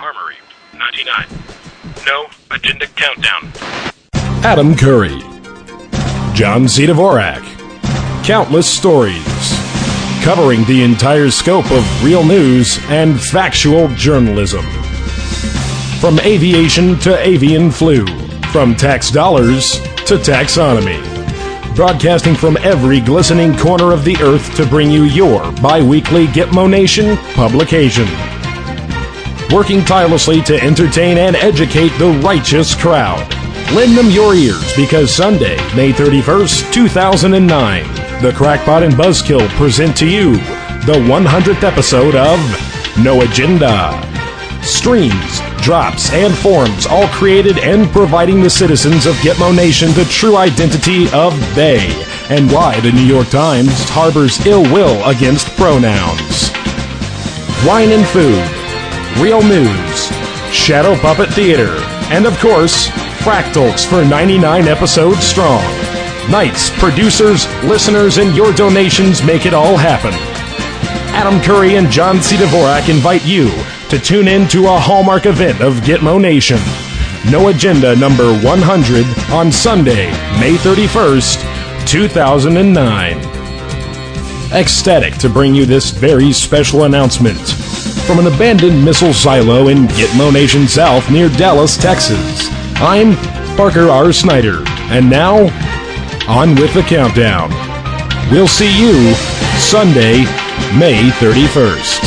Armory, 99. No Agenda Countdown. Adam Curry. John C. Dvorak. Countless stories. Covering the entire scope of real news and factual journalism. From aviation to avian flu. From tax dollars to taxonomy. Broadcasting from every glistening corner of the earth to bring you your bi-weekly Gitmo Nation publication. Working tirelessly to entertain and educate the righteous crowd. Lend them your ears because Sunday, May 31st, 2009, the Crackpot and Buzzkill present to you the 100th episode of No Agenda. Streams, drops, and forums all created and providing the citizens of Gitmo Nation the true identity of they and why the New York Times harbors ill will against pronouns. Wine and food, real news, shadow puppet theater, and of course, fractals for 99 episodes strong. Nights, producers, listeners, and your donations make it all happen. Adam Curry and John C. Dvorak invite you to tune in to a hallmark event of Gitmo Nation. No Agenda number 100 on Sunday, May 31st, 2009. Ecstatic to bring you this very special announcement from an abandoned missile silo in Gitmo Nation South near Dallas, Texas. I'm Parker R. Snyder, and now, on with the countdown. We'll see you Sunday, May 31st.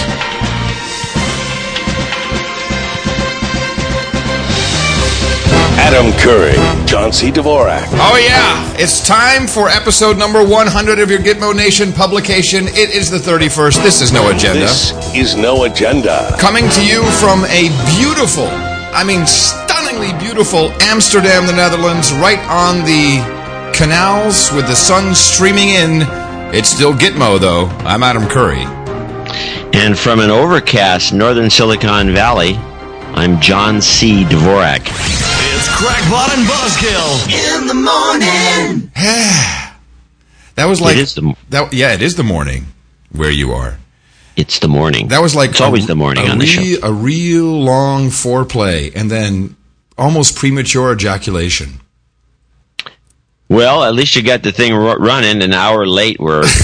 Adam Curry, John C. Dvorak. Oh yeah, it's time for episode number 100 of your Gitmo Nation publication. It is the 31st. This is No Agenda. This is No Agenda. Coming to you from a beautiful, stunningly beautiful Amsterdam, the Netherlands, right on the canals with the sun streaming in. It's still Gitmo, though. I'm Adam Curry. And from an overcast northern Silicon Valley, I'm John C. Dvorak. It's Crackpot and Buzzkill in the morning. That was like... It is it is the morning where you are. It's the morning. That was like... It's always the morning on the show. A real long foreplay and then almost premature ejaculation. Well, at least you got the thing running an hour late.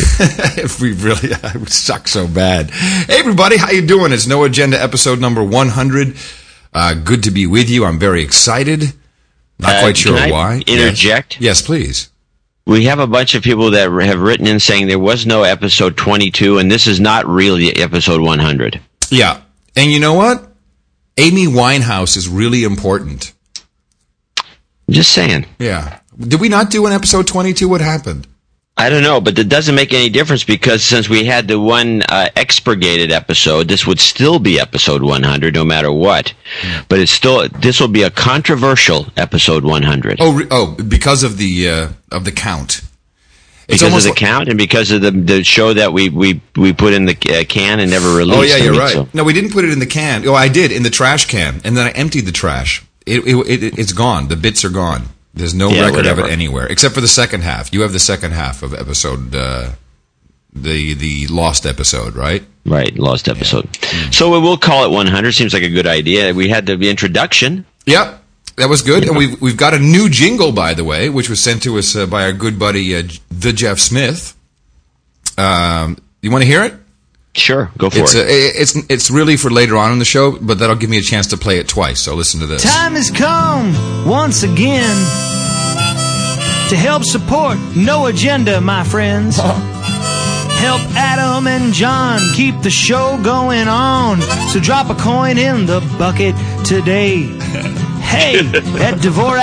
I would suck so bad. Hey, everybody, how you doing? It's No Agenda, episode number 100. Good to be with you. I'm very excited. Not quite sure why. Interject? Yes, please. We have a bunch of people that have written in saying there was no episode 22, and this is not really episode 100. Yeah. And you know what? Amy Winehouse is really important. Just saying. Yeah. Did we not do an episode 22? What happened? I don't know, but it doesn't make any difference because since we had the one expurgated episode, this would still be episode 100 no matter what. Yeah. But this will be a controversial episode 100. Oh, because of the count. Because of the count and because of the show that we put in the can and never released. Oh, yeah, you're right. So. No, we didn't put it in the can. Oh, I did, in the trash can. And then I emptied the trash. It's gone. The bits are gone. There's no record of it anywhere, except for the second half. You have the second half of episode, the lost episode, right? Right, lost episode. Yeah. So we'll call it 100. Seems like a good idea. We had the introduction. Yep, that was good. Yeah. And we've got a new jingle, by the way, which was sent to us by our good buddy, the Jeff Smith. You want to hear it? Sure, go for it. It's really for later on in the show, but that'll give me a chance to play it twice, so listen to this. Time has come once again to help support No Agenda, my friends. Help Adam and John keep the show going on. So drop a coin in the bucket today. Hey, at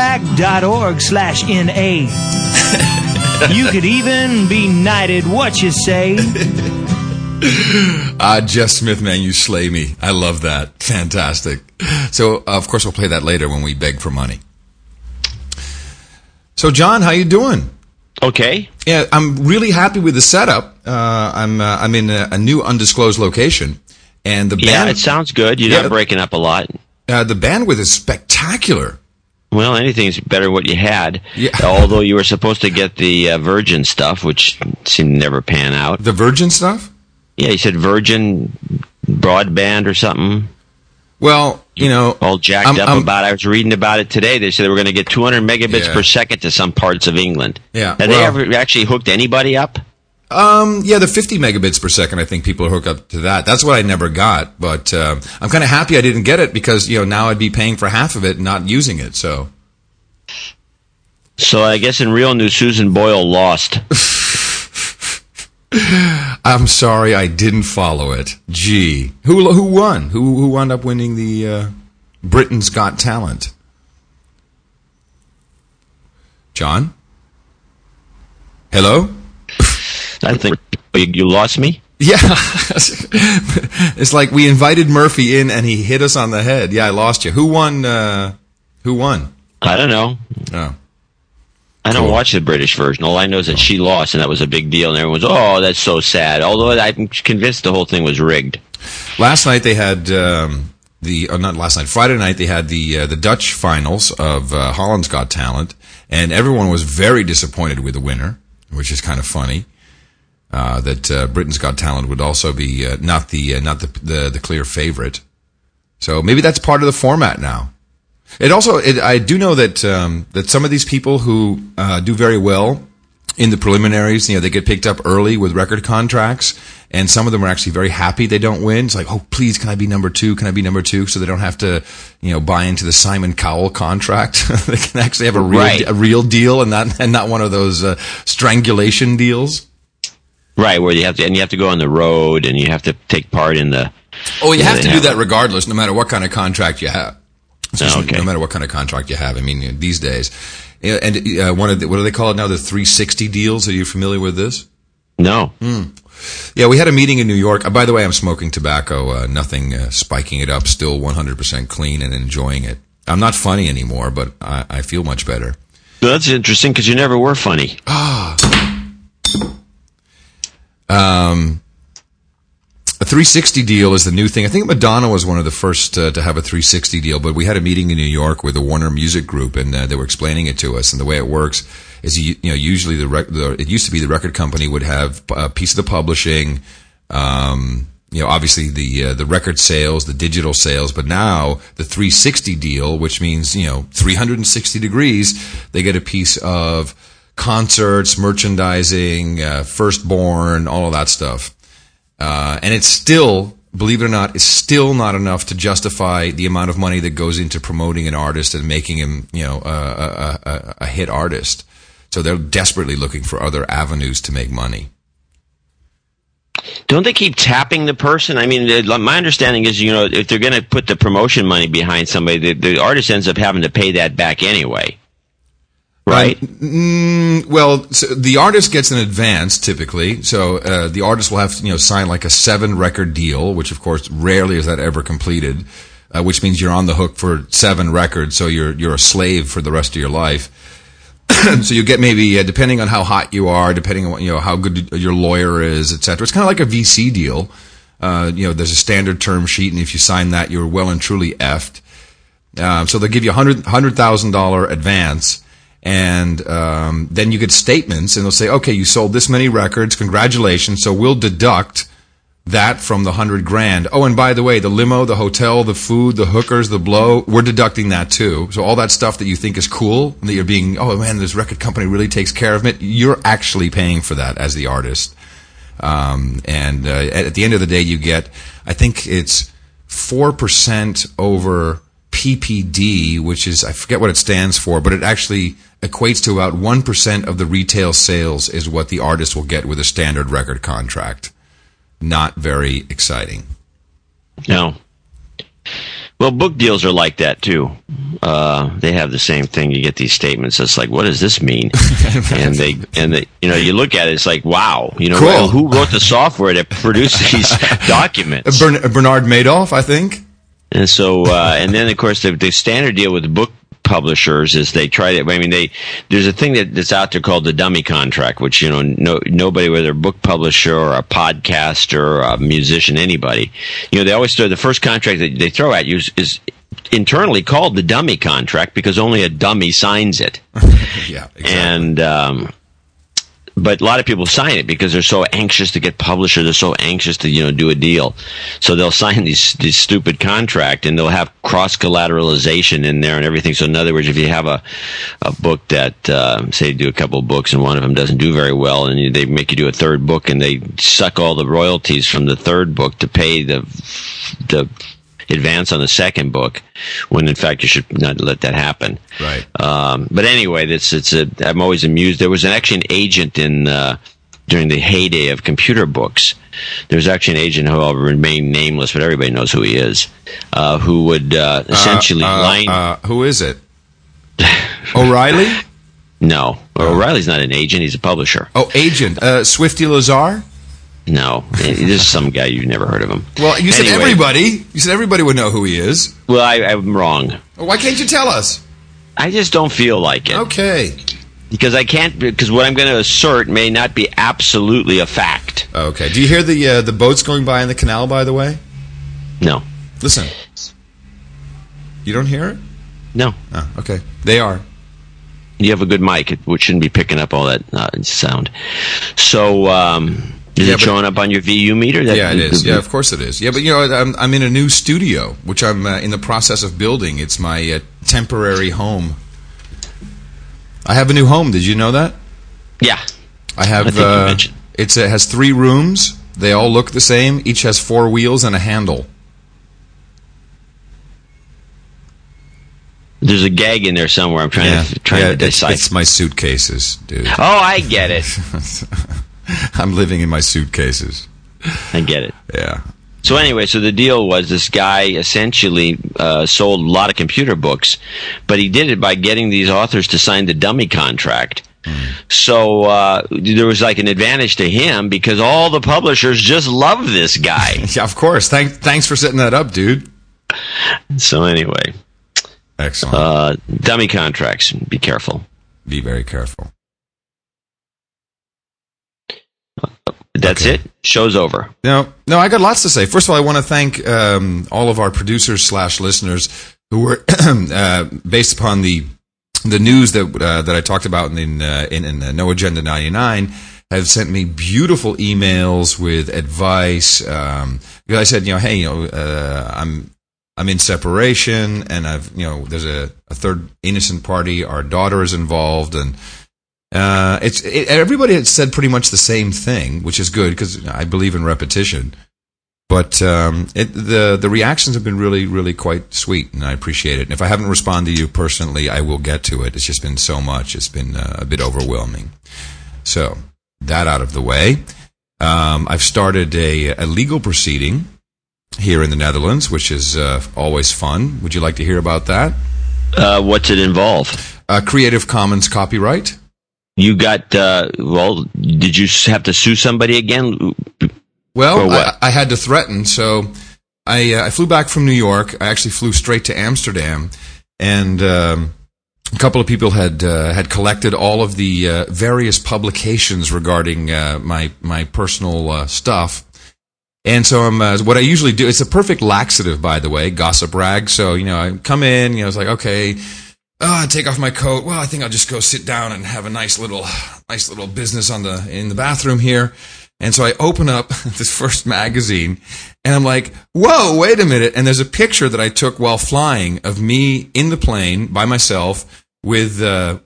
Dvorak.org/NA. You could even be knighted, what you say? Jeff Smith, man, you slay me. I love that. Fantastic. So, of course, we'll play that later when we beg for money. So, John, how you doing? Okay. Yeah, I'm really happy with the setup. I'm in a new undisclosed location, and the band. Yeah, it sounds good. You're not breaking up a lot. The bandwidth is spectacular. Well, anything's better than what you had. Yeah. Although you were supposed to get the Virgin stuff, which seemed to never pan out. The Virgin stuff? Yeah, you said Virgin broadband or something. Well, you know, all jacked up about it. I was reading about it today. They said they were going to get 200 megabits per second to some parts of England. Yeah. Have they ever actually hooked anybody up? Yeah, the 50 megabits per second, I think people are hooked up to that. That's what I never got, but I'm kind of happy I didn't get it because, you know, now I'd be paying for half of it and not using it, so. So I guess in real news, Susan Boyle lost. I'm sorry I didn't follow it. Gee. Who won? Who wound up winning the Britain's Got Talent? John? Hello? I think you lost me. Yeah. It's like we invited Murphy in and he hit us on the head. Yeah, I lost you. Who won? Who won? I don't know. Oh. I don't watch the British version. All I know is that she lost, and that was a big deal. And everyone's, oh, that's so sad. Although I'm convinced the whole thing was rigged. Last night they had Friday night they had the Dutch finals of Holland's Got Talent, and everyone was very disappointed with the winner, which is kind of funny. That Britain's Got Talent would also be not the clear favorite. So maybe that's part of the format now. I do know that some of these people who do very well in the preliminaries, you know, they get picked up early with record contracts, and some of them are actually very happy they don't win. It's like, oh, please, can I be number two? Can I be number two? So they don't have to, you know, buy into the Simon Cowell contract. They can actually have a real deal and not one of those strangulation deals. Right, where you have to go on the road and you have to take part in the. Oh, you have to do that regardless, no matter what kind of contract you have. Okay. No matter what kind of contract you have. I mean, these days. And what do they call it now? The 360 deals. Are you familiar with this? No. Yeah, we had a meeting in New York. By the way, I'm smoking tobacco. Nothing spiking it up. Still 100% clean and enjoying it. I'm not funny anymore, but I feel much better. Well, that's interesting because you never were funny. A 360 deal is the new thing. I think Madonna was one of the first to have a 360 deal, but we had a meeting in New York with the Warner Music Group, and they were explaining it to us. And the way it works is, usually it used to be the record company would have a piece of the publishing, obviously the record sales, the digital sales, but now the 360 deal, which means, 360 degrees, they get a piece of concerts, merchandising, Firstborn, all of that stuff. And it's still, believe it or not, is still not enough to justify the amount of money that goes into promoting an artist and making him, a hit artist. So they're desperately looking for other avenues to make money. Don't they keep tapping the person? I mean, my understanding is, if they're going to put the promotion money behind somebody, the artist ends up having to pay that back anyway. Right. So the artist gets an advance typically. So the artist will have to sign like a 7-record deal, which of course rarely is that ever completed. Which means you're on the hook for 7 records, so you're a slave for the rest of your life. So you get maybe depending on how hot you are, depending on how good your lawyer is, etc. It's kind of like a VC deal. There's a standard term sheet, and if you sign that, you're well and truly effed. So they'll give you $100,000 advance. And then you get statements, and they'll say, okay, you sold this many records, congratulations, so we'll deduct that from the $100,000. Oh, and by the way, the limo, the hotel, the food, the hookers, the blow, we're deducting that too. So all that stuff that you think is cool, that you're being, oh man, this record company really takes care of it, you're actually paying for that as the artist. At the end of the day, you get, I think it's 4% over PPD, which is, I forget what it stands for, but it actually equates to about 1% of the retail sales is what the artist will get with a standard record contract. Not very exciting. No. Well, book deals are like that too. They have the same thing. You get these statements. It's like, what does this mean? and they, you look at it. It's like, wow. Cool. Well, who wrote the software that produced these documents? Bernard Madoff, I think. And so, and then of course the standard deal with the book publishers is they try to. I mean, there's a thing that's out there called the dummy contract, which nobody, whether a book publisher or a podcaster or a musician, anybody, they always throw the first contract that they throw at you is internally called the dummy contract because only a dummy signs it. Yeah, exactly. And But a lot of people sign it because they're so anxious to get published, or they're so anxious to, do a deal. So they'll sign these stupid contract, and they'll have cross-collateralization in there and everything. So in other words, if you have a book that, say you do a couple of books and one of them doesn't do very well, and they make you do a third book, and they suck all the royalties from the third book to pay the advance on the second book, when in fact you should not let that happen. Right. But anyway, I'm always amused. There was actually an agent during the heyday of computer books. There was actually an agent who will remain nameless, but everybody knows who he is, who would essentially line. Who is it? O'Reilly? No, O'Reilly's not an agent. He's a publisher. Oh, agent. Swifty Lazar? No, this is some guy you've never heard of him. Well, you said everybody. You said everybody would know who he is. Well, I'm wrong. Why can't you tell us? I just don't feel like it. Okay. Because I can't. Because what I'm going to assert may not be absolutely a fact. Okay. Do you hear the boats going by in the canal? By the way. No. Listen. You don't hear it? No. Oh, okay. They are. You have a good mic, which shouldn't be picking up all that sound. So. Is it showing up on your VU meter? Yeah, it is. Yeah, of course it is. Yeah, but I'm in a new studio, which I'm in the process of building. It's my temporary home. I have a new home. Did you know that? Yeah. I have. I think you mentioned. It has 3 rooms. They all look the same. Each has 4 wheels and a handle. There's a gag in there somewhere. I'm trying to decipher. It's my suitcases, dude. Oh, I get it. I'm living in my suitcases. I get it. Yeah. So anyway, the deal was this guy essentially sold a lot of computer books, but he did it by getting these authors to sign the dummy contract. So there was like an advantage to him because all the publishers just love this guy. Yeah, of course. Thanks for setting that up, dude. So anyway. Excellent. Dummy contracts. Be careful. Be very careful. That's it. Show's over. No, I got lots to say. First of all, I want to thank all of our producers / listeners who were based upon the news that I talked about in No Agenda 99 have sent me beautiful emails with advice. I said, hey, I'm in separation, and there's a third innocent party. Our daughter is involved, and everybody had said pretty much the same thing, which is good because I believe in repetition. But the reactions have been really, really quite sweet, and I appreciate it. And if I haven't responded to you personally, I will get to it. It's just been so much; it's been a bit overwhelming. So that out of the way, I've started a legal proceeding here in the Netherlands, which is always fun. Would you like to hear about that? What's it involve? Creative Commons copyright. You got, did you have to sue somebody again? Well, I had to threaten, so I flew back from New York. I actually flew straight to Amsterdam, and a couple of people had collected all of the various publications regarding my personal stuff. And so what I usually do, it's a perfect laxative, by the way, gossip rag. So, I come in, it's like, okay, I take off my coat. Well, I think I'll just go sit down and have a nice little business in the bathroom here. And so I open up this first magazine, and I'm like, whoa, wait a minute. And there's a picture that I took while flying of me in the plane by myself with, it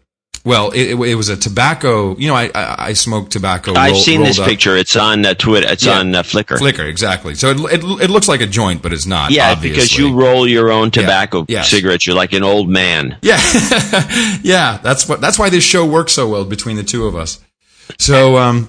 was a tobacco. I smoke tobacco. I've seen this picture. It's on Twitter. It's on Flickr. Flickr, exactly. So it looks like a joint, but it's not. Yeah, obviously. Because you roll your own tobacco cigarettes. You're like an old man. Yeah, yeah. That's why this show works so well between the two of us. So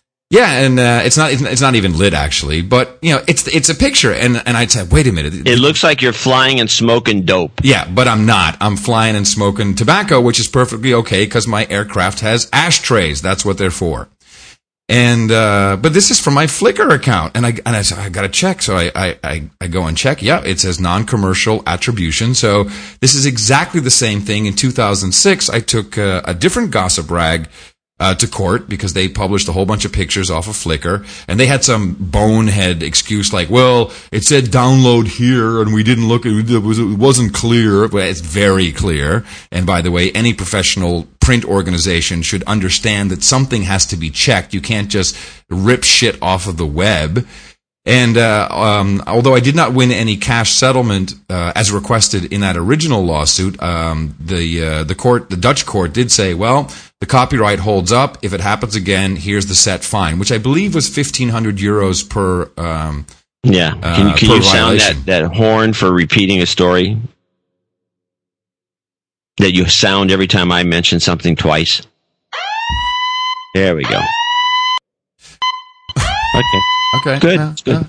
it's not even lit actually, but it's a picture, and I'd say, wait a minute, it looks like you're flying and smoking dope. Yeah, but I'm not. I'm flying and smoking tobacco, which is perfectly okay because my aircraft has ashtrays. That's what they're for. And but this is from my Flickr account, and I said, I gotta check. So I go and check. Yeah, it says non-commercial attribution. So this is exactly the same thing. In 2006, I took a different gossip rag to court because they published a whole bunch of pictures off of Flickr, and they had some bonehead excuse like, well, it said download here and we didn't look, it wasn't clear, but it's very clear. And by the way, any professional print organization should understand that something has to be checked. You can't just rip shit off of the web. And although I did not win any cash settlement as requested in that original lawsuit, the Dutch court did say, well, the copyright holds up. If it happens again, here's the set fine, which I believe was 1,500 euros per. Can you sound that horn for repeating a story that you sound every time I mention something twice? There we go. Okay. Good. Good.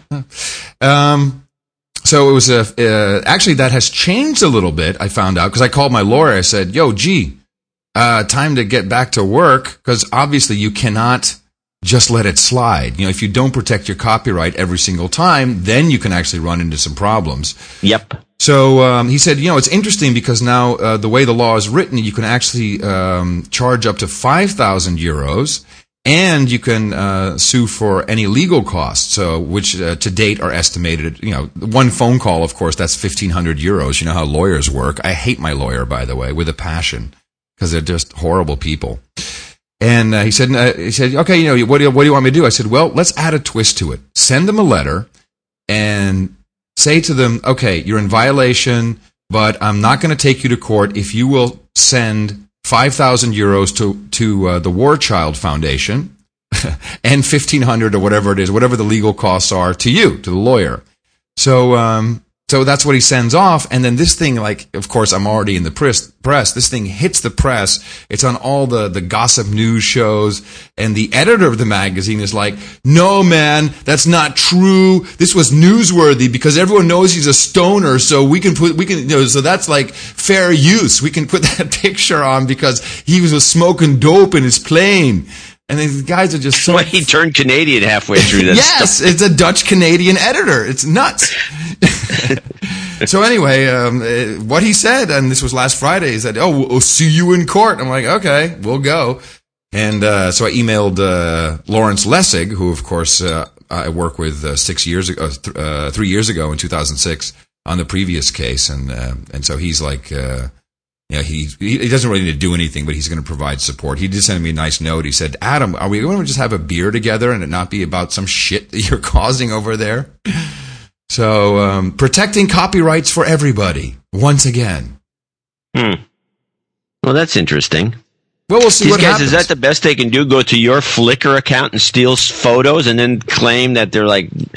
So it was actually that has changed a little bit. I found out because I called my lawyer. I said, "Yo, time to get back to work because obviously you cannot just let it slide. If you don't protect your copyright every single time, then you can actually run into some problems." Yep. So he said, it's interesting because now the way the law is written, you can actually charge up to 5,000 euros. And you can sue for any legal costs, which to date are estimated. One phone call, of course, that's 1,500 euros. You know how lawyers work. I hate my lawyer, by the way, with a passion, because they're just horrible people. And he said, okay, what do you want me to do? I said, well, let's add a twist to it. Send them a letter and say to them, okay, you're in violation, but I'm not going to take you to court if you will send 5,000 euros to the War Child Foundation and 1,500 or whatever it is, whatever the legal costs are to you, to the lawyer. So that's what he sends off. And then this thing, of course, I'm already in the press. This thing hits the press. It's on all the gossip news shows. And the editor of the magazine is like, no, man, that's not true. This was newsworthy because everyone knows he's a stoner. So so that's like fair use. We can put that picture on because he was smoking dope in his plane. And these guys are just so... Well, he turned Canadian halfway through this. Yes, it's a Dutch-Canadian editor. It's nuts. So anyway, what he said, and this was last Friday, he said, we'll see you in court. I'm like, okay, we'll go. And so I emailed Lawrence Lessig, who, of course, I worked with 3 years ago in 2006 on the previous case. And so he's like... he doesn't really need to do anything, but he's going to provide support. He did send me a nice note. He said, Adam, are we going to just have a beer together and it not be about some shit that you're causing over there? So, protecting copyrights for everybody, once again. Well, that's interesting. Well, we'll see what happens. Is that the best they can do? Go to your Flickr account and steal photos and then claim that they're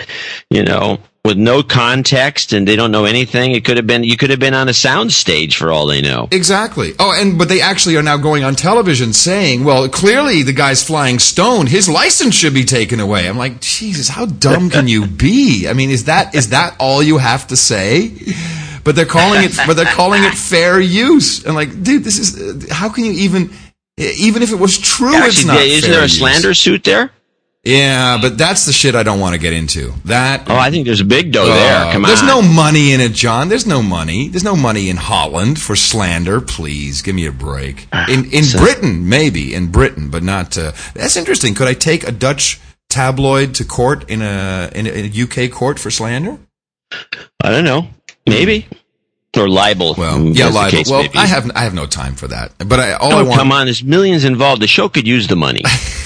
with no context and they don't know anything. You could have been on a sound stage for all they know. Exactly. But they actually are now going on television saying, well, clearly the guy's flying stoned. His license should be taken away. I'm like, Jesus, how dumb can you be? I mean, is that all you have to say? But they're calling it fair use. I'm like, dude, this is, how can you even if it was true, it's not fair use. Isn't there a slander suit there? Yeah, but that's the shit I don't want to get into. I think there's a big dough there. Come on. There's no money in it, John. There's no money. There's no money in Holland for slander. Please, give me a break. In Britain, maybe. In Britain, but not... that's interesting. Could I take a Dutch tabloid to court in a UK court for slander? I don't know. Maybe. Or libel. Well, yeah, libel. Well, I have no time for that. But I want... Come on, there's millions involved. The show could use the money.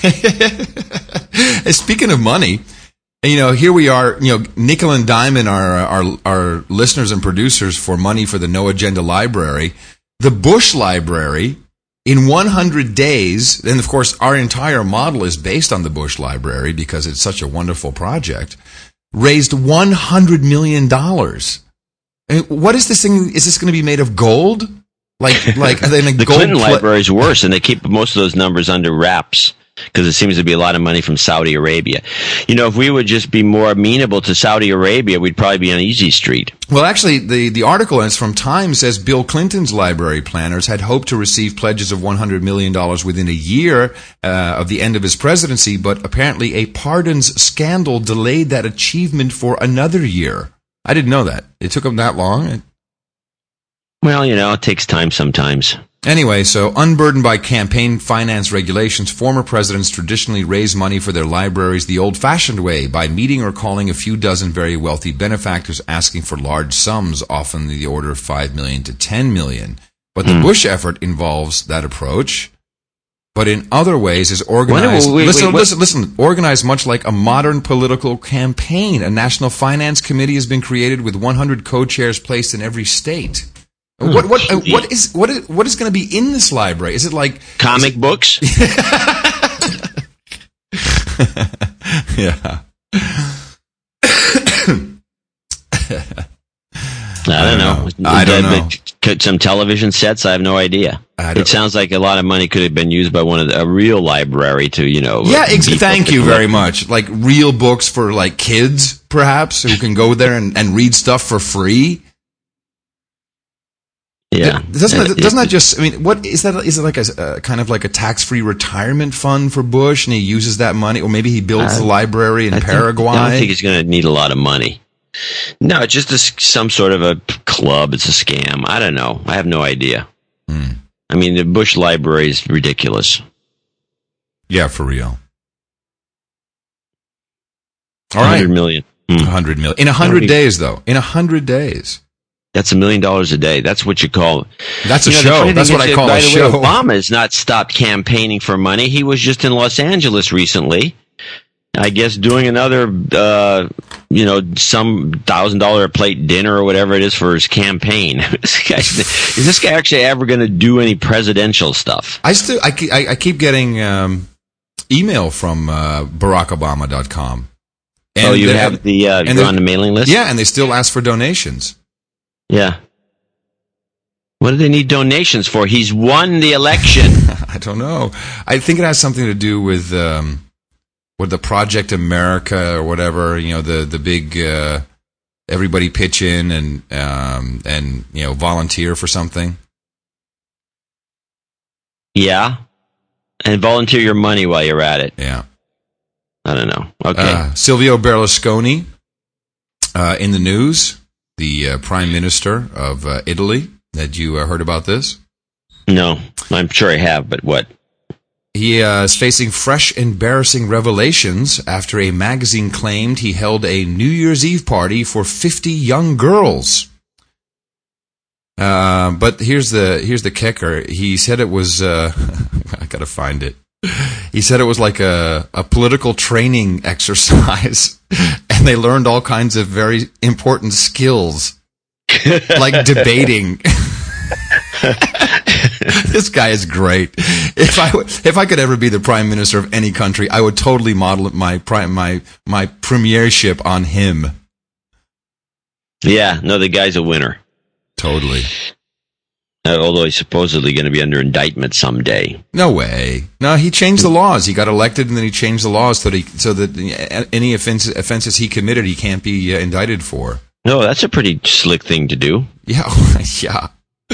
Speaking of money, here we are, nickel and diamond our listeners and producers for money for the No Agenda Library. The Bush Library, in 100 days, and of course our entire model is based on the Bush Library because it's such a wonderful project, raised $100 million. What is this thing? Is this going to be made of gold? The Clinton Library is worse, and they keep most of those numbers under wraps because it seems to be a lot of money from Saudi Arabia. If we would just be more amenable to Saudi Arabia, we'd probably be on easy street. Well, actually, the article, and it's from Time, says Bill Clinton's library planners had hoped to receive pledges of $100 million within a year of the end of his presidency, but apparently a pardons scandal delayed that achievement for another year. I didn't know that. It took them that long? Well, it takes time sometimes. Anyway, so unburdened by campaign finance regulations, former presidents traditionally raise money for their libraries the old-fashioned way, by meeting or calling a few dozen very wealthy benefactors asking for large sums, often in the order of $5 million to $10 million. But the Bush effort involves that approach. but in other ways is organized. Listen. Organized much like a modern political campaign. A national finance committee has been created with 100 co-chairs placed in every state. What is going to be in this library? Is it like comic books? Yeah. I don't know. Some television sets. I have no idea. It sounds like a lot of money could have been used by a real library to, Yeah, thank you very much. Like real books for like kids, perhaps, who can go there and read stuff for free. Yeah. Doesn't that just? I mean, what is that? Is it like a kind of like a tax-free retirement fund for Bush, and he uses that money, or maybe he builds the library in Paraguay? I don't think he's going to need a lot of money. No, it's just some sort of a club. It's a scam. I don't know. I have no idea. I mean, the Bush Library is ridiculous. Yeah, for real. All right. 100 million. 100 million. In 100 days, though. In 100 days. That's $1 million a day. That's what you call... That's a show. That's what I call a show. Obama has not stopped campaigning for money. He was just in Los Angeles recently. I guess doing another, some $1,000 a plate dinner or whatever it is for his campaign. Is this guy actually ever going to do any presidential stuff? I keep getting email from BarackObama.com. And you have you're on the mailing list? Yeah, and they still ask for donations. Yeah. What do they need donations for? He's won the election. I don't know. I think it has something to do with the Project America or whatever. The big everybody pitch in and volunteer for something. Yeah, and volunteer your money while you're at it. Yeah. I don't know. Okay. Silvio Berlusconi in the news. The Prime Minister of Italy. Had you heard about this? No, I'm sure I have, but what? He is facing fresh embarrassing revelations after a magazine claimed he held a New Year's Eve party for 50 young girls. But here's the kicker. He said it was I gotta find it. He said it was like a political training exercise, and they learned all kinds of very important skills, like debating. This guy is great. If I could ever be the prime minister of any country, I would totally model my premiership on him. Yeah, no, the guy's a winner. Totally. Although he's supposedly going to be under indictment someday. No way. No, he changed the laws. He got elected, and then he changed the laws so that any offenses he committed, he can't be indicted for. No, that's a pretty slick thing to do. Yeah, yeah.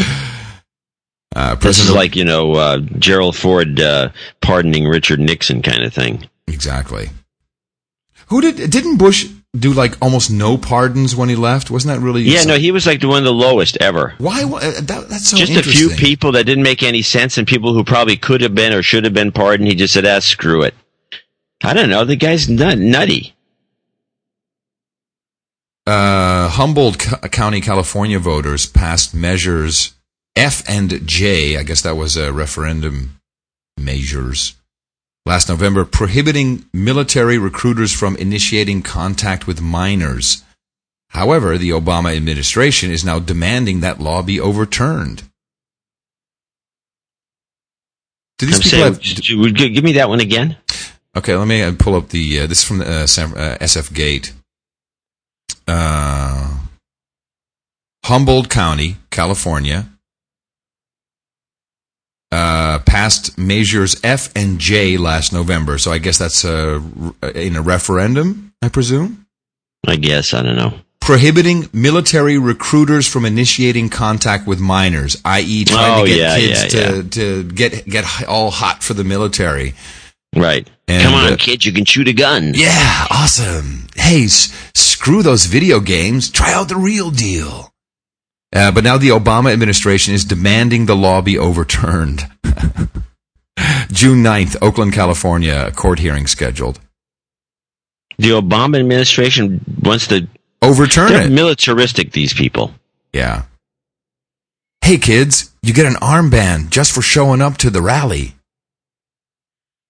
This is like, Gerald Ford pardoning Richard Nixon kind of thing. Exactly. Didn't Bush do like almost no pardons when he left? Wasn't that really? Yeah, no, he was like one of the lowest ever. Why? That's so just interesting. A few people that didn't make any sense, and people who probably could have been or should have been pardoned. He just said, screw it. I don't know. The guy's nutty. Humboldt County, California voters passed measures F and J. I guess that was a referendum measures. Last November, prohibiting military recruiters from initiating contact with minors. However, the Obama administration is now demanding that law be overturned. Give me that one again. Okay, let me pull up this is from the SF Gate. Humboldt County, California. Passed measures F and J last November. So I guess that's in a referendum, I presume? I guess. I don't know. Prohibiting military recruiters from initiating contact with minors, i.e. trying to get kids to get all hot for the military. Right. And, come on, kid, you can shoot a gun. Yeah, awesome. Hey, screw those video games. Try out the real deal. But now the Obama administration is demanding the law be overturned. June 9th, Oakland, California, court hearing scheduled. The Obama administration wants to overturn They're it. Militaristic, these people. Yeah. Hey, kids, you get an armband just for showing up to the rally.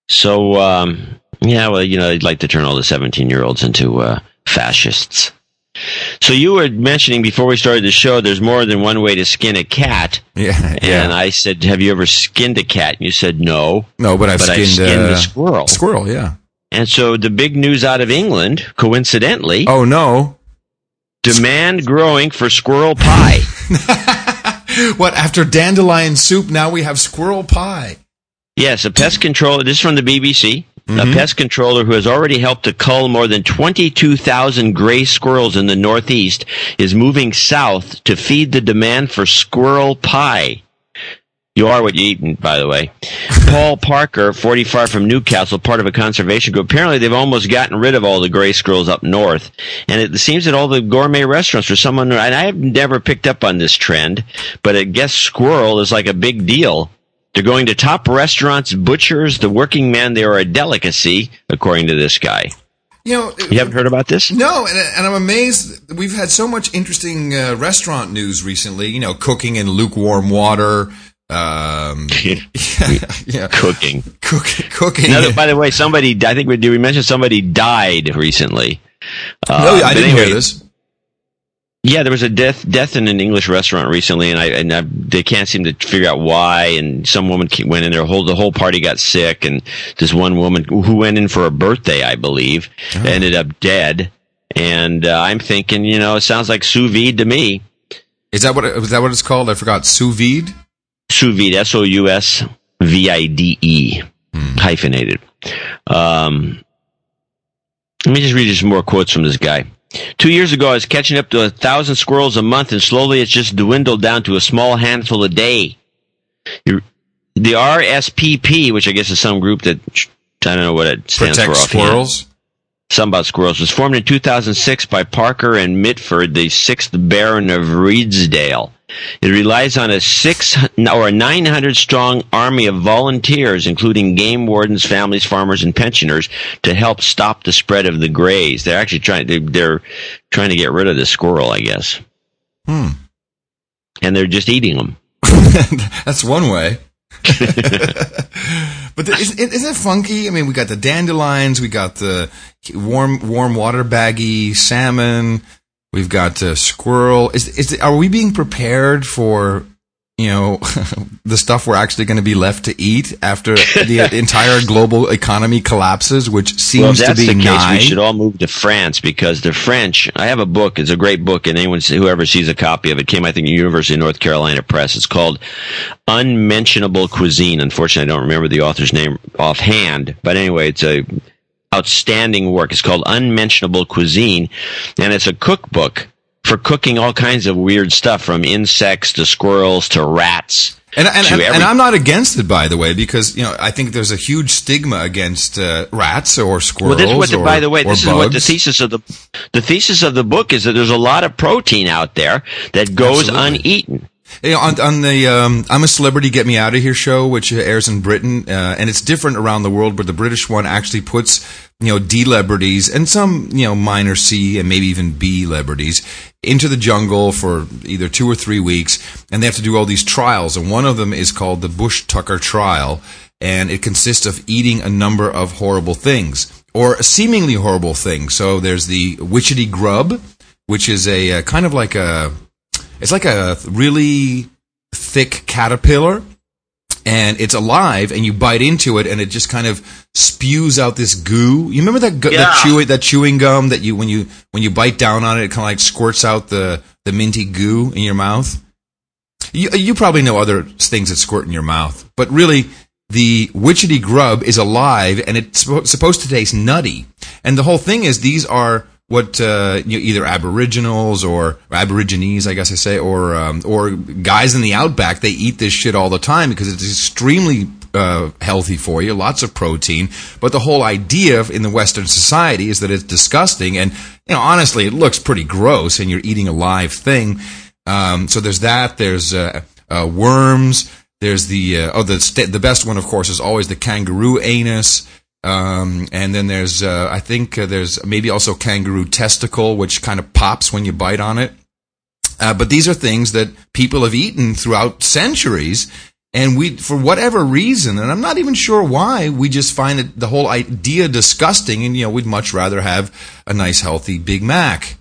So, they'd like to turn all the 17-year-olds into fascists. So you were mentioning before we started the show, there's more than one way to skin a cat. Yeah. And I said, have you ever skinned a cat? And you said no. No, but I've skinned a squirrel. Squirrel, yeah. And so the big news out of England, coincidentally. Oh, no. Demand growing for squirrel pie. What, after dandelion soup, now we have squirrel pie? Yes, a pest controller, this is from the BBC, a pest controller who has already helped to cull more than 22,000 gray squirrels in the Northeast is moving south to feed the demand for squirrel pie. You are what you eat, by the way. Paul Parker, 45 from Newcastle, part of a conservation group. Apparently, they've almost gotten rid of all the gray squirrels up north. And it seems that all the gourmet restaurants for someone, and I have never picked up on this trend, but I guess squirrel is like a big deal. They're going to top restaurants, butchers, the working man. They are a delicacy, according to this guy. You haven't heard about this? No, and I'm amazed. We've had so much interesting restaurant news recently. Cooking in lukewarm water. Cooking. By the way, I think we mentioned somebody died recently. I didn't hear this. Yeah, there was a death in an English restaurant recently, and they can't seem to figure out why. And some woman went in there, the whole party got sick, and this one woman who went in for a birthday, I believe, ended up dead. And I'm thinking, it sounds like sous vide to me. Is that what it's called? I forgot. Sous vide. Sous vide, SOUSVIDE, hyphenated. Let me just read you some more quotes from this guy. 2 years ago, I was catching up to 1,000 squirrels a month, and slowly it's just dwindled down to a small handful a day. The RSPP, which I guess is some group that, I don't know what it stands Protect for. Squirrels? Something about squirrels. Was formed in 2006 by Parker and Mitford, the 6th Baron of Redesdale. It relies on a 900-strong army of volunteers, including game wardens, families, farmers, and pensioners, to help stop the spread of the grays. They're actually trying to get rid of the squirrel, I guess. And they're just eating them. That's one way. But isn't it funky? I mean, we got the dandelions, we got the warm water baggy salmon. We've got squirrel. Are we being prepared for, the stuff we're actually going to be left to eat after the entire global economy collapses, which seems to be the nigh? Case, we should all move to France, because the French, I have a book, it's a great book, and whoever sees a copy of it, came, I think, University of North Carolina Press. It's called Unmentionable Cuisine. Unfortunately, I don't remember the author's name offhand, but anyway, it's a outstanding work. It's called Unmentionable Cuisine, and it's a cookbook for cooking all kinds of weird stuff, from insects to squirrels to rats. And I'm not against it, by the way, because I think there's a huge stigma against rats or squirrels. Well, this is what, by the way, this bugs. is what the thesis of the book is, that there's a lot of protein out there that goes uneaten. On the I'm a Celebrity, Get Me Out of Here show, which airs in Britain, and it's different around the world, but the British one actually puts, D-celebrities and some, minor C and maybe even B-celebrities into the jungle for either 2 or 3 weeks, and they have to do all these trials, and one of them is called the Bush Tucker trial, and it consists of eating a number of horrible things, or seemingly horrible things. So there's the witchetty grub, which is a kind of like it's like a really thick caterpillar, and it's alive, and you bite into it, and it just kind of spews out this goo. You remember that chewing gum that when you bite down on it, it kind of like squirts out the minty goo in your mouth? You probably know other things that squirt in your mouth, but really, the witchetty grub is alive, and it's supposed to taste nutty. And the whole thing is, these are what either Aboriginals or Aborigines, I guess I say, or guys in the outback, they eat this shit all the time because it's extremely healthy for you, lots of protein. But the whole idea in the Western society is that it's disgusting, and honestly, it looks pretty gross, and you're eating a live thing. So there's that. There's worms. There's the best one, of course, is always the kangaroo anus. And then there's, I think there's maybe also kangaroo testicle, which kind of pops when you bite on it. But these are things that people have eaten throughout centuries. And we, for whatever reason, and I'm not even sure why, we just find the whole idea disgusting, and we'd much rather have a nice, healthy Big Mac.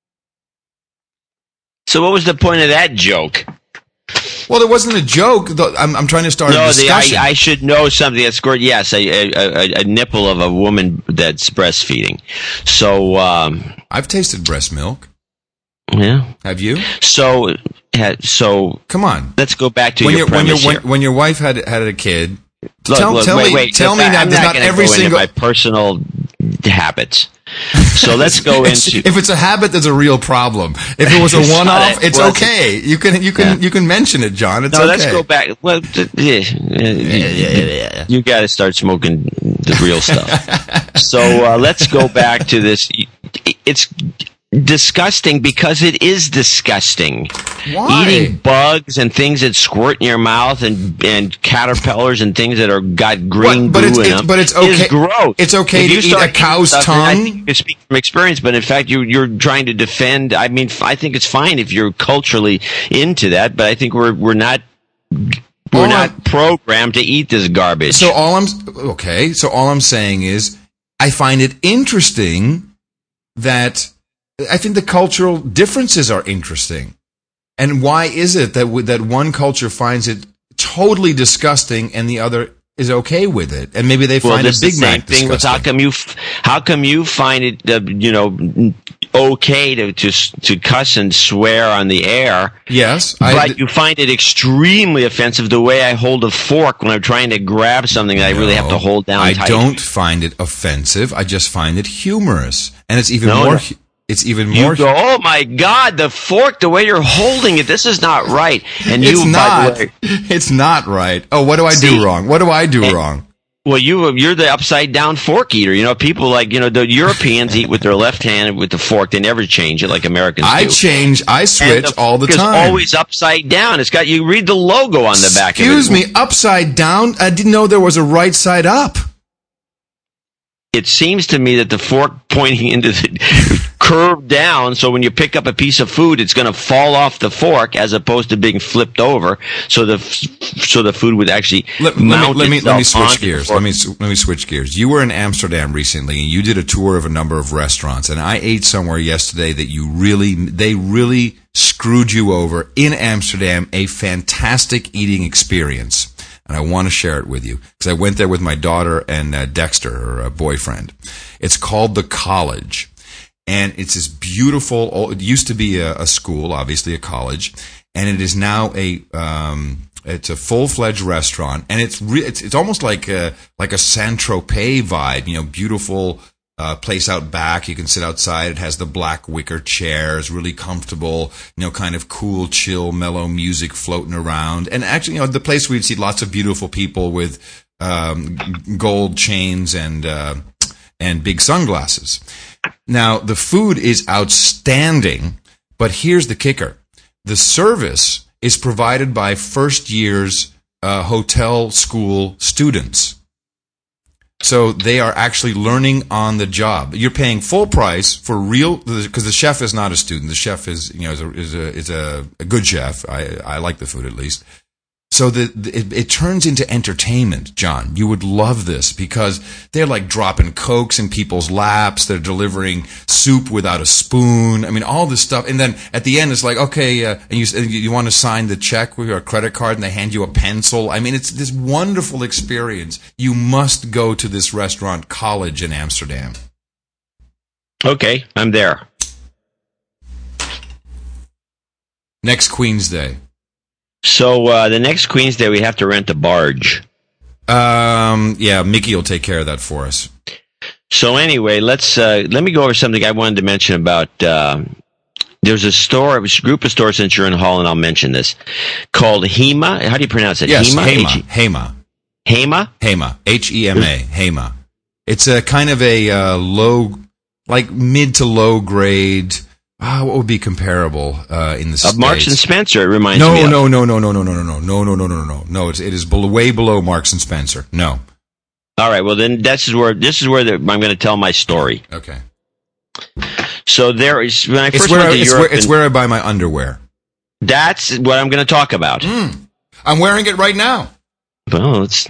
So what was the point of that joke? Well, it wasn't a joke. I'm trying to start a discussion. I should know something that's good. Yes, a nipple of a woman that's breastfeeding. So I've tasted breast milk. Yeah. Have you? So come on. Let's go back to your premise here. When your wife had a kid. Tell me that there's not every single my personal habits. So let's go into. If it's a habit, there's a real problem. If it was a one-off, it's okay. You can mention it, John. It's okay. Let's go back. Well, you got to start smoking the real stuff. So let's go back to this. It's disgusting because it is disgusting. Why? Eating bugs and things that squirt in your mouth and caterpillars and things that are got green goo in them. But it's okay. Is gross. It's okay to eat a cow's tongue. I think you speak from experience, but in fact you're trying to defend. I mean, I think it's fine if you're culturally into that, but I think we're not programmed to eat this garbage. So all I'm saying is I find it interesting that I think the cultural differences are interesting. And why is it that one culture finds it totally disgusting and the other is okay with it? And maybe they find a Big Mac disgusting. How come you find it, okay to cuss and swear on the air? Yes. But you find it extremely offensive the way I hold a fork when I'm trying to grab something that I really have to hold down tight. I don't find it offensive. I just find it humorous. And it's even more... It's even more. You go, oh my God, the fork, the way you're holding it, this is not right. And it's not right. Oh, what do I do wrong? What do I do wrong? Well, you're the upside down fork eater. People the Europeans eat with their left hand with the fork. They never change it like Americans do. I switch all the time. It's always upside down. You read the logo on the back of it. Excuse me, upside down? I didn't know there was a right side up. It seems to me that the fork pointing into the curved down, so when you pick up a piece of food, it's going to fall off the fork as opposed to being flipped over. So the food would actually mount Let me switch gears. Let me switch gears. You were in Amsterdam recently, and you did a tour of a number of restaurants. And I ate somewhere yesterday that they really screwed you over in Amsterdam. A fantastic eating experience. And I want to share it with you because I went there with my daughter and Dexter, her boyfriend. It's called The College, and it's this beautiful. It used to be a school, obviously a college, and it is now it's a full-fledged restaurant, and it's almost like a Saint-Tropez vibe, beautiful. Place out back. You can sit outside. It has the black wicker chairs, really comfortable, kind of cool, chill, mellow music floating around. And actually, the place where you'd see lots of beautiful people with gold chains and big sunglasses. Now, the food is outstanding, but here's the kicker. The service is provided by first year's hotel school students. So they are actually learning on the job. You're paying full price for real, because the chef is not a student. The chef is a good chef. I like the food at least. So it turns into entertainment, John. You would love this because they're like dropping Cokes in people's laps. They're delivering soup without a spoon. I mean, all this stuff. And then at the end, it's like, okay, and you want to sign the check with your credit card, and they hand you a pencil. I mean, it's this wonderful experience. You must go to this restaurant, College, in Amsterdam. Okay, I'm there. Next Queen's Day. So the next Queen's Day, we have to rent a barge. Yeah, Mickey will take care of that for us. So anyway, let me go over something I wanted to mention about. There's a group of stores since you're in Holland. I'll mention this called HEMA. How do you pronounce it? Yes, HEMA. HEMA. HEMA. HEMA. HEMA. It's a kind of a mid to low grade. What would be comparable in the States? Marks and Spencer, it reminds me of. No. No, it is way below Marks and Spencer. No. All right. Well, then this is where I'm going to tell my story. Okay. So when I first went to Europe, it's where I buy my underwear. That's what I'm going to talk about. I'm wearing it right now. Well, it's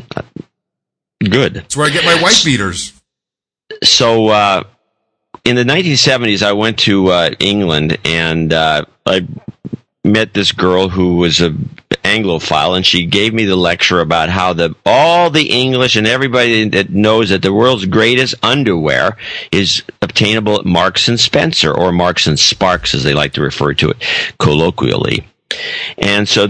good. It's where I get my wife beaters. So, in the 1970s, I went to England, and I met this girl who was a Anglophile, and she gave me the lecture about how all the English and everybody that knows that the world's greatest underwear is obtainable at Marks and Spencer, or Marks and Sparks, as they like to refer to it colloquially. And so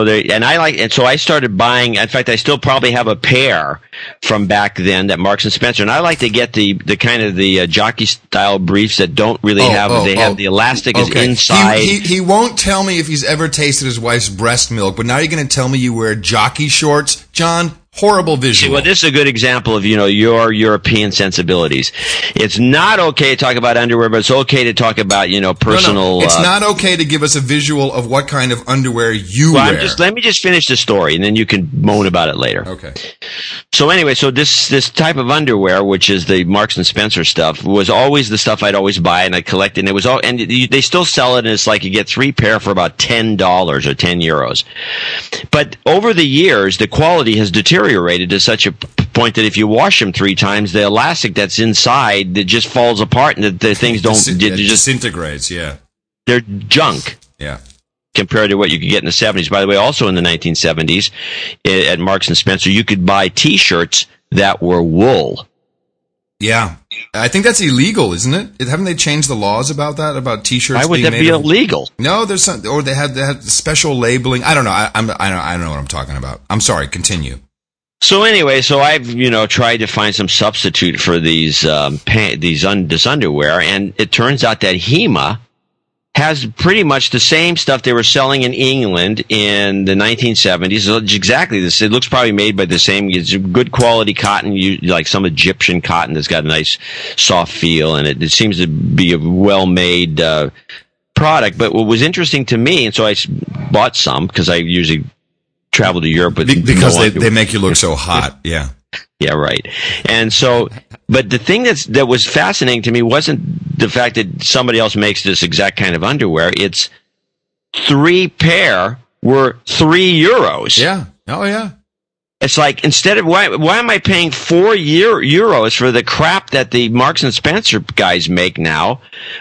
I started buying. In fact, I still probably have a pair from back then at Marks and Spencer. And I like to get the kind of the jockey style briefs that don't really have the elastic is inside. He won't tell me if he's ever tasted his wife's breast milk, but now you're going to tell me you wear jockey shorts, John. Horrible visual. See, well, this is a good example of, your European sensibilities. It's not okay to talk about underwear, but it's okay to talk about, personal... No. It's not okay to give us a visual of what kind of underwear you wear. Let me just finish the story, and then you can moan about it later. Okay. So anyway, this type of underwear, which is the Marks and Spencer stuff, was always the stuff I'd always buy, and I collected. And it was and they still sell it, and it's like you get 3 pair for about $10 or 10 euros. But over the years, the quality has deteriorated to such a point that if you wash them 3 times, the elastic that's inside that just falls apart, and the things don't just disintegrates. Yeah, they're junk. Yeah. Compared to what you could get in the 70s. By the way, also in the 1970s, at Marks and Spencer, you could buy T-shirts that were wool. Yeah. I think that's illegal, isn't it? Haven't they changed the laws about that? About T-shirts Why would being that be illegal? No, there's some, or they had special labeling. I don't know. I don't know what I'm talking about. I'm sorry. Continue. So anyway, I've tried to find some substitute for this underwear, and it turns out that Hema has pretty much the same stuff they were selling in England in the 1970s. It's exactly this. It looks probably made by the same. It's good quality cotton, like some Egyptian cotton that's got a nice soft feel, and it seems to be a well-made product. But what was interesting to me, and so I bought some because I usually travel to Europe because they make you look so hot. Yeah. Yeah, right. And so, but the thing that was fascinating to me wasn't the fact that somebody else makes this exact kind of underwear. It's 3 pair were €3. Yeah. Oh, yeah. It's like, instead of, why am I paying €4 for the crap that the Marks and Spencer guys make now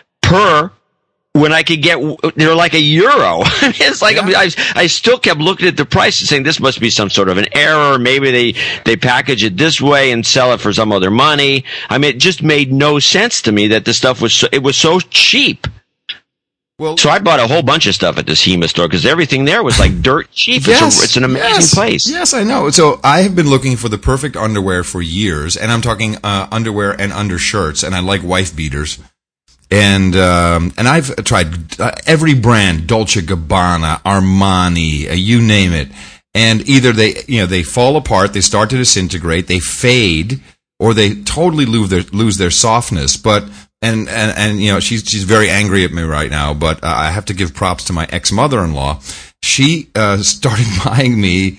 when I could get, they're like €1. It's like, yeah. I still kept looking at the price and saying this must be some sort of an error. Maybe they package it this way and sell it for some other money. I mean, it just made no sense to me that the stuff was so cheap. Well, so I bought a whole bunch of stuff at this Hema store because everything there was like dirt cheap. Yes, it's an amazing place. Yes, I know. So I have been looking for the perfect underwear for years, and I'm talking underwear and undershirts, and I like wife beaters. And I've tried every brand, Dolce & Gabbana, Armani, you name it. And either they fall apart, they start to disintegrate, they fade, or they totally lose their softness. But and she's very angry at me right now. But I have to give props to my ex-mother-in-law. She started buying me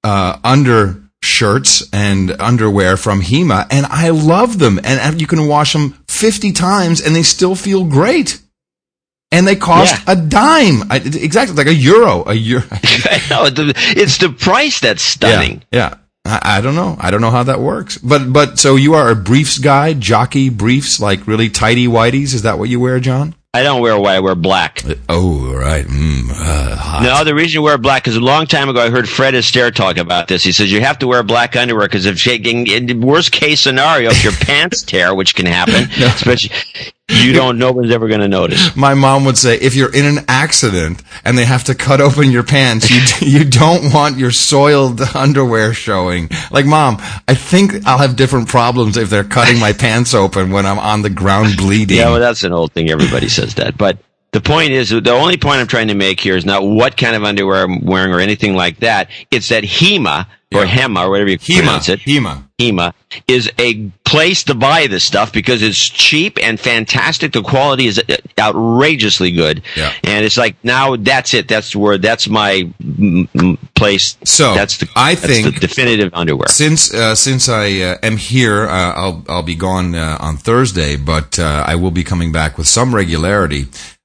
undershirts and underwear from Hema, and I love them. And you can wash them 50 times, and they still feel great. And they cost a dime. Exactly, like €1. I know, it's the price that's stunning. Yeah. I don't know. I don't know how that works. But so you are a briefs guy, jockey briefs, like really tighty whities. Is that what you wear, John? I don't wear white. I wear black. Oh, right. Hot. No, the reason you wear black is a long time ago I heard Fred Astaire talk about this. He says you have to wear black underwear because in the worst case scenario, if your pants tear, which can happen, especially nobody's ever going to notice. My mom would say if you're in an accident and they have to cut open your pants, you don't want your soiled underwear showing. Like, Mom, I think I'll have different problems if they're cutting my pants open when I'm on the ground bleeding. Yeah, well, that's an old thing. Everybody says that. But the point is, the only point I'm trying to make here is not what kind of underwear I'm wearing or anything like that. It's that Hema, or Hema, or whatever you pronounce it. Hema is a place to buy this stuff because it's cheap and fantastic. The quality is outrageously good. Yeah. And it's like, now that's it. That's my place. So that's the definitive underwear. Since I am here, I'll be gone on Thursday, but I will be coming back with some regularity.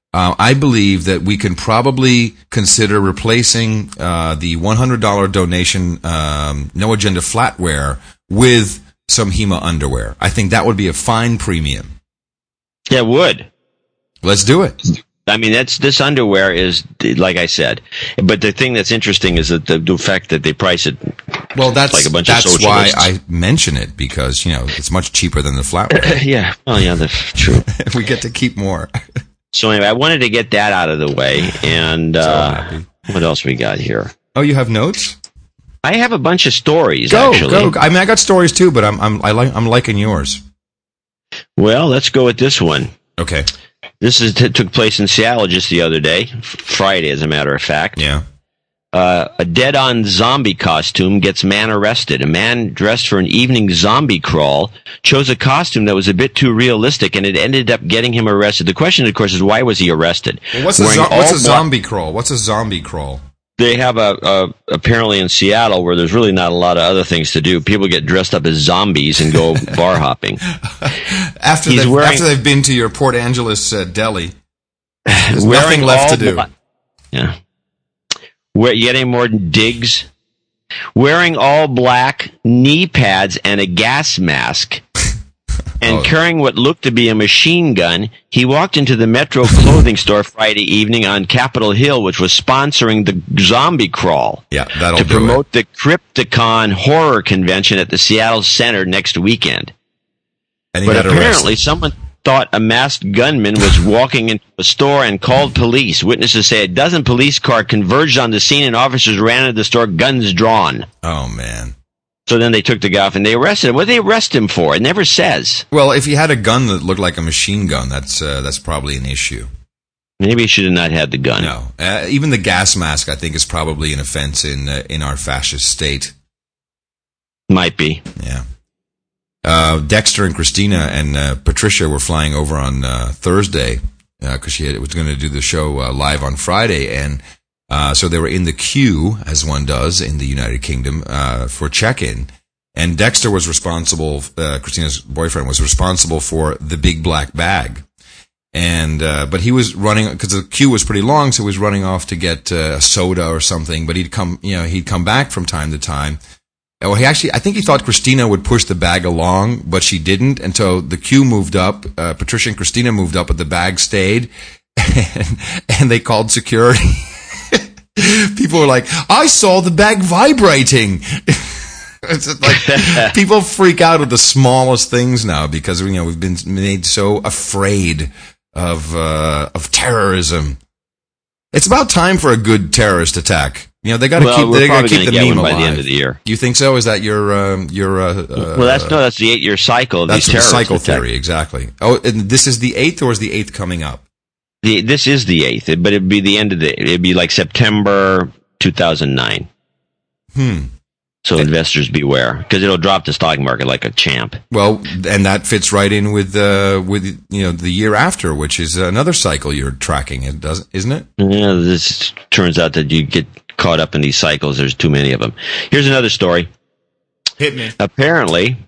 I believe that we can probably consider replacing the $100 donation No Agenda flatware with some HEMA underwear. I think that would be a fine premium. Yeah, it would. Let's do it. I mean, this underwear is, like I said, but the thing that's interesting is that the fact that they price it. Well, that's like a bunch that's of why I mention it, because it's much cheaper than the flatware. Yeah, well, yeah, that's true. We get to keep more. So anyway, I wanted to get that out of the way, and what else we got here? Oh, you have notes? I have a bunch of stories. Go. I mean, I got stories too, but I'm liking yours. Well, let's go with this one. Okay. This took place in Seattle just the other day, Friday, as a matter of fact. Yeah. A dead-on zombie costume gets man arrested. A man dressed for an evening zombie crawl chose a costume that was a bit too realistic, and it ended up getting him arrested. The question, of course, is why was he arrested? Well, what's a zombie crawl? What's a zombie crawl? They have apparently in Seattle, where there's really not a lot of other things to do, people get dressed up as zombies and go bar hopping. After they've been to your Port Angeles deli, there's nothing left to do. Yeah. You get any more digs? Wearing all black, knee pads, and a gas mask, and carrying what looked to be a machine gun, he walked into the Metro clothing store Friday evening on Capitol Hill, which was sponsoring the zombie crawl. Yeah, that'll to promote the Crypticon horror convention at the Seattle Center next weekend. But apparently someone thought a masked gunman was walking into a store and called police. Witnesses say a dozen police cars converged on the scene and officers ran into the store, guns drawn. Oh, man. So then they took the guy off and they arrested him. What did they arrest him for? It never says. Well, if he had a gun that looked like a machine gun, that's probably an issue. Maybe he should have not had the gun. No. Even the gas mask, I think, is probably an offense in our fascist state. Might be. Yeah. Dexter and Christina and Patricia were flying over on Thursday because she was going to do the show live on Friday, and so they were in the queue, as one does in the United Kingdom, for check-in. And Dexter was responsible, Christina's boyfriend was responsible for the big black bag. And but he was running, because the queue was pretty long, so he was running off to get a soda or something, but he'd come back from time to time. Well, I think he thought Christina would push the bag along, but she didn't. And so the queue moved up. Patricia and Christina moved up, but the bag stayed. And they called security. People were like, I saw the bag vibrating. It's like, people freak out at the smallest things now because, we've been made so afraid of terrorism. It's about time for a good terrorist attack. They got to keep the meme alive by the end of the year. You think so? Is that your that's the 8-year cycle of these terrorist cycle attacks. Theory, exactly. Oh, and this is the 8th, or is the 8th coming up? This is the 8th, but it'd be the end of it'd be like September 2009. So investors beware, because it'll drop the stock market like a champ. Well, and that fits right in with the year after, which is another cycle you're tracking. Isn't it? Yeah, this turns out that you get caught up in these cycles. There's too many of them. Here's another story. Hit me. Apparently,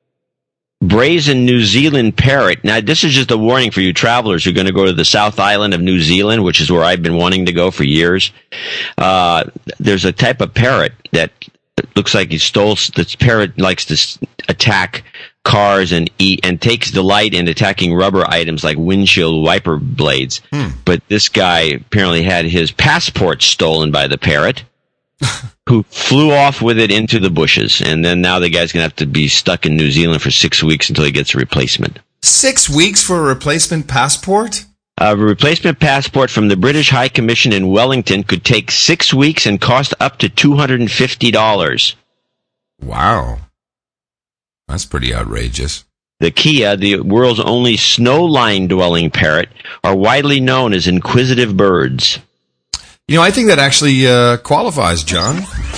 brazen New Zealand parrot. Now, this is just a warning for you travelers who are going to go to the South Island of New Zealand, which is where I've been wanting to go for years. There's a type of parrot that looks like this parrot likes to attack cars and eat, and takes delight in attacking rubber items like windshield wiper blades. But this guy apparently had his passport stolen by the parrot, who flew off with it into the bushes. And then now the guy's going to have to be stuck in New Zealand for 6 weeks until he gets a replacement. 6 weeks for a replacement passport? A replacement passport from the British High Commission in Wellington could take 6 weeks and cost up to $250. Wow. That's pretty outrageous. The Kia, the world's only snowline-dwelling parrot, are widely known as inquisitive birds. I think that actually qualifies, John.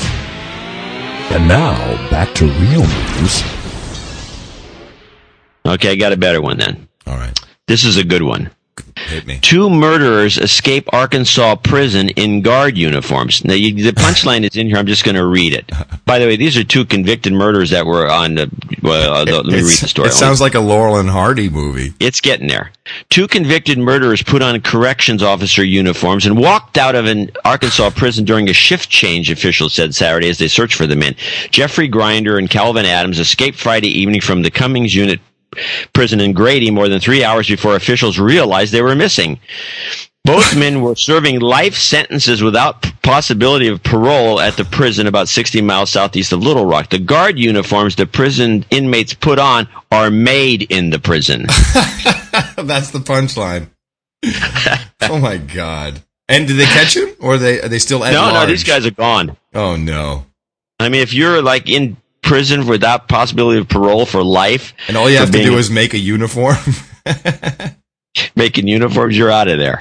And now, back to real news. Okay, I got a better one then. All right. This is a good one. Hit me. 2 murderers escape Arkansas prison in guard uniforms. Now, the punchline is in here. I'm just going to read it. By the way, these are 2 convicted murderers that were on the... let me read the story. It sounds like a Laurel and Hardy movie. It's getting there. 2 convicted murderers put on corrections officer uniforms and walked out of an Arkansas prison during a shift change, officials said Saturday as they searched for the men. Jeffrey Grinder and Calvin Adams escaped Friday evening from the Cummings Unit prison in Grady more than 3 hours before officials realized they were missing. Both men were serving life sentences without possibility of parole at the prison about 60 miles southeast of Little Rock. The guard uniforms the prison inmates put on are made in the prison. That's the punchline. Oh my God. And did they catch him? Or are they still at large? No, these guys are gone. Oh no. I mean, if you're like in prison without possibility of parole for life, and all you have to do is make a uniform, making uniforms, you're out of there.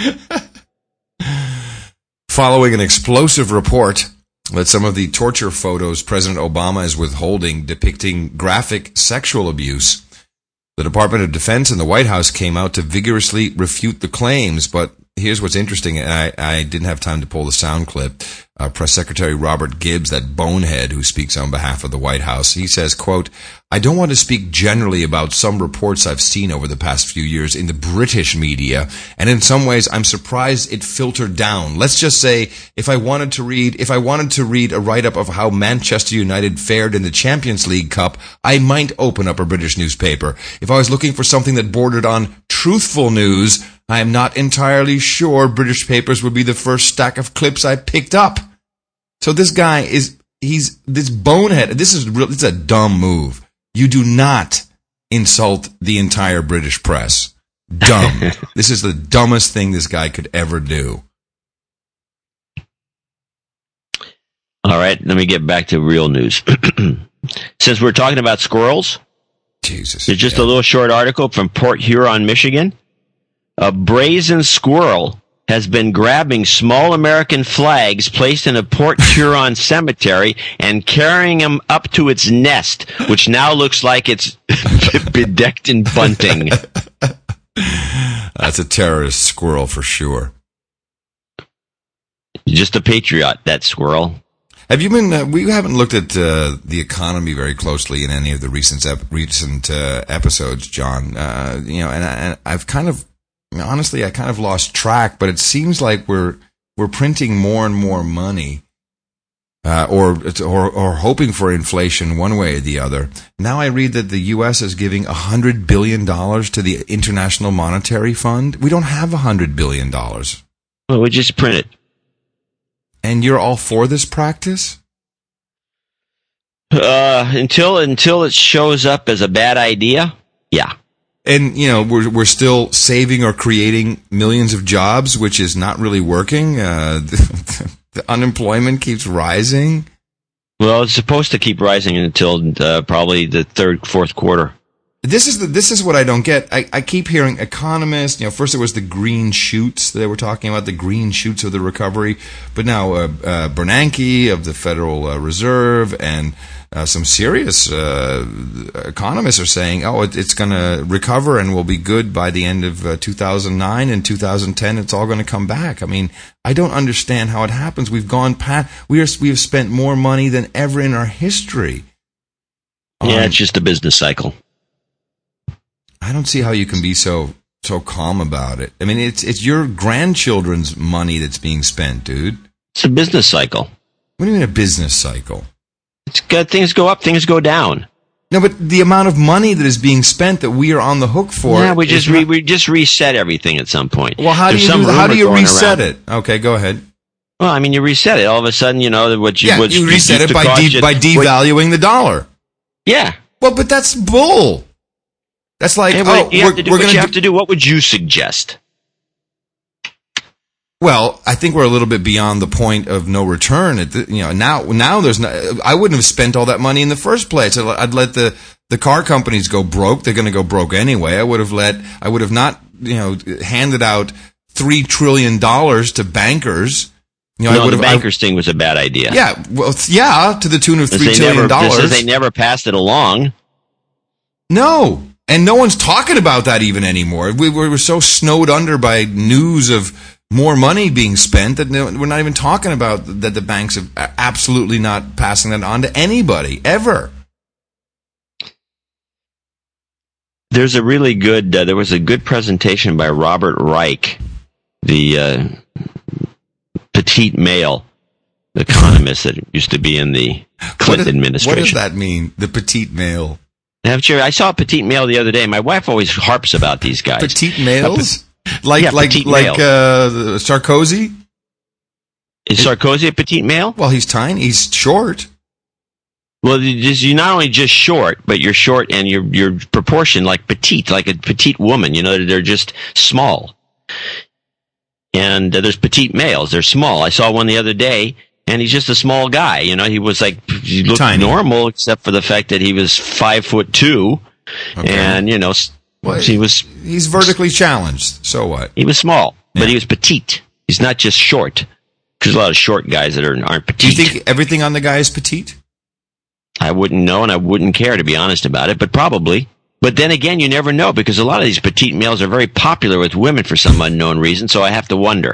Following an explosive report that some of the torture photos President Obama is withholding depicting graphic sexual abuse, the Department of Defense and the White House came out to vigorously refute the claims. But here's what's interesting, and I didn't have time to pull the sound clip. Press Secretary Robert Gibbs, that bonehead who speaks on behalf of the White House, he says, quote, "I don't want to speak generally about some reports I've seen over the past few years in the British media, and in some ways I'm surprised it filtered down. Let's just say if I wanted to read a write-up of how Manchester United fared in the Champions League Cup, I might open up a British newspaper. If I was looking for something that bordered on truthful news, I am not entirely sure British papers would be the first stack of clips I picked up." So this guy he's this bonehead. This is a dumb move. You do not insult the entire British press. Dumb. This is the dumbest thing this guy could ever do. All right, let me get back to real news. Since we're talking about squirrels, Jesus, there's just a little short article from Port Huron, Michigan. A brazen squirrel has been grabbing small American flags placed in a Port Huron cemetery and carrying them up to its nest, which now looks like it's bedecked in bunting. That's a terrorist squirrel for sure. Just a patriot, that squirrel. Have you been? We haven't looked at the economy very closely in any of the recent episodes, John. And I've kind of. Honestly, I kind of lost track, but it seems like we're printing more and more money, or hoping for inflation one way or the other. Now I read that the U.S. is giving $100 billion to the International Monetary Fund. We don't have $100 billion. Well, we just print it. And you're all for this practice? Until it shows up as a bad idea, yeah. And, we're still saving or creating millions of jobs, which is not really working. The unemployment keeps rising. Well, it's supposed to keep rising until probably the third, fourth quarter. This is what I don't get. I keep hearing economists. First it was the green shoots. They were talking about the green shoots of the recovery. But now Bernanke of the Federal Reserve and some serious economists are saying, it's going to recover and will be good by the end of 2009 and 2010. It's all going to come back. I mean, I don't understand how it happens. We've gone past. We have spent more money than ever in our history. Yeah, it's just a business cycle. I don't see how you can be so calm about it. I mean, it's your grandchildren's money that's being spent, dude. It's a business cycle. What do you mean a business cycle? It's good. Things go up, things go down. No, but the amount of money that is being spent that we are on the hook for. Yeah, we just reset everything at some point. Well, how do you reset it? Okay, go ahead. Well, I mean, you reset it. All of a sudden, you reset it by devaluing the dollar. Yeah. Well, but that's bull. That's like, you have to do. What would you suggest? Well, I think we're a little bit beyond the point of no return. Now there's no. I wouldn't have spent all that money in the first place. I'd let the car companies go broke. They're going to go broke anyway. I would have not handed out $3 trillion to bankers. The bankers thing was a bad idea. Yeah, well, to the tune of $3 trillion. They never passed it along. No. And no one's talking about that even anymore. We were so snowed under by news of more money being spent that we're not even talking about that the banks are absolutely not passing that on to anybody, ever. There's a really good, there was a good presentation by Robert Reich, the petite male economist that used to be in the Clinton administration. What does that mean, the petite male? I saw a petite male the other day. My wife always harps about these guys. Petite males? Like Sarkozy? Is Sarkozy a petite male? Well, he's tiny. He's short. Well, you're not only just short, but you're short and you're proportioned like petite, like a petite woman. You know, they're just small. And there's petite males. They're small. I saw one the other day. And he's just a small guy, you know. He looked tiny, normal, except for the fact that he was 5'2", and you know, he's vertically challenged. So what? He was small, but he was petite. He's not just short. There's a lot of short guys that aren't petite. Do you think everything on the guy is petite? I wouldn't know, and I wouldn't care, to be honest about it, but probably. But then again, you never know, because a lot of these petite males are very popular with women for some unknown reason. So I have to wonder.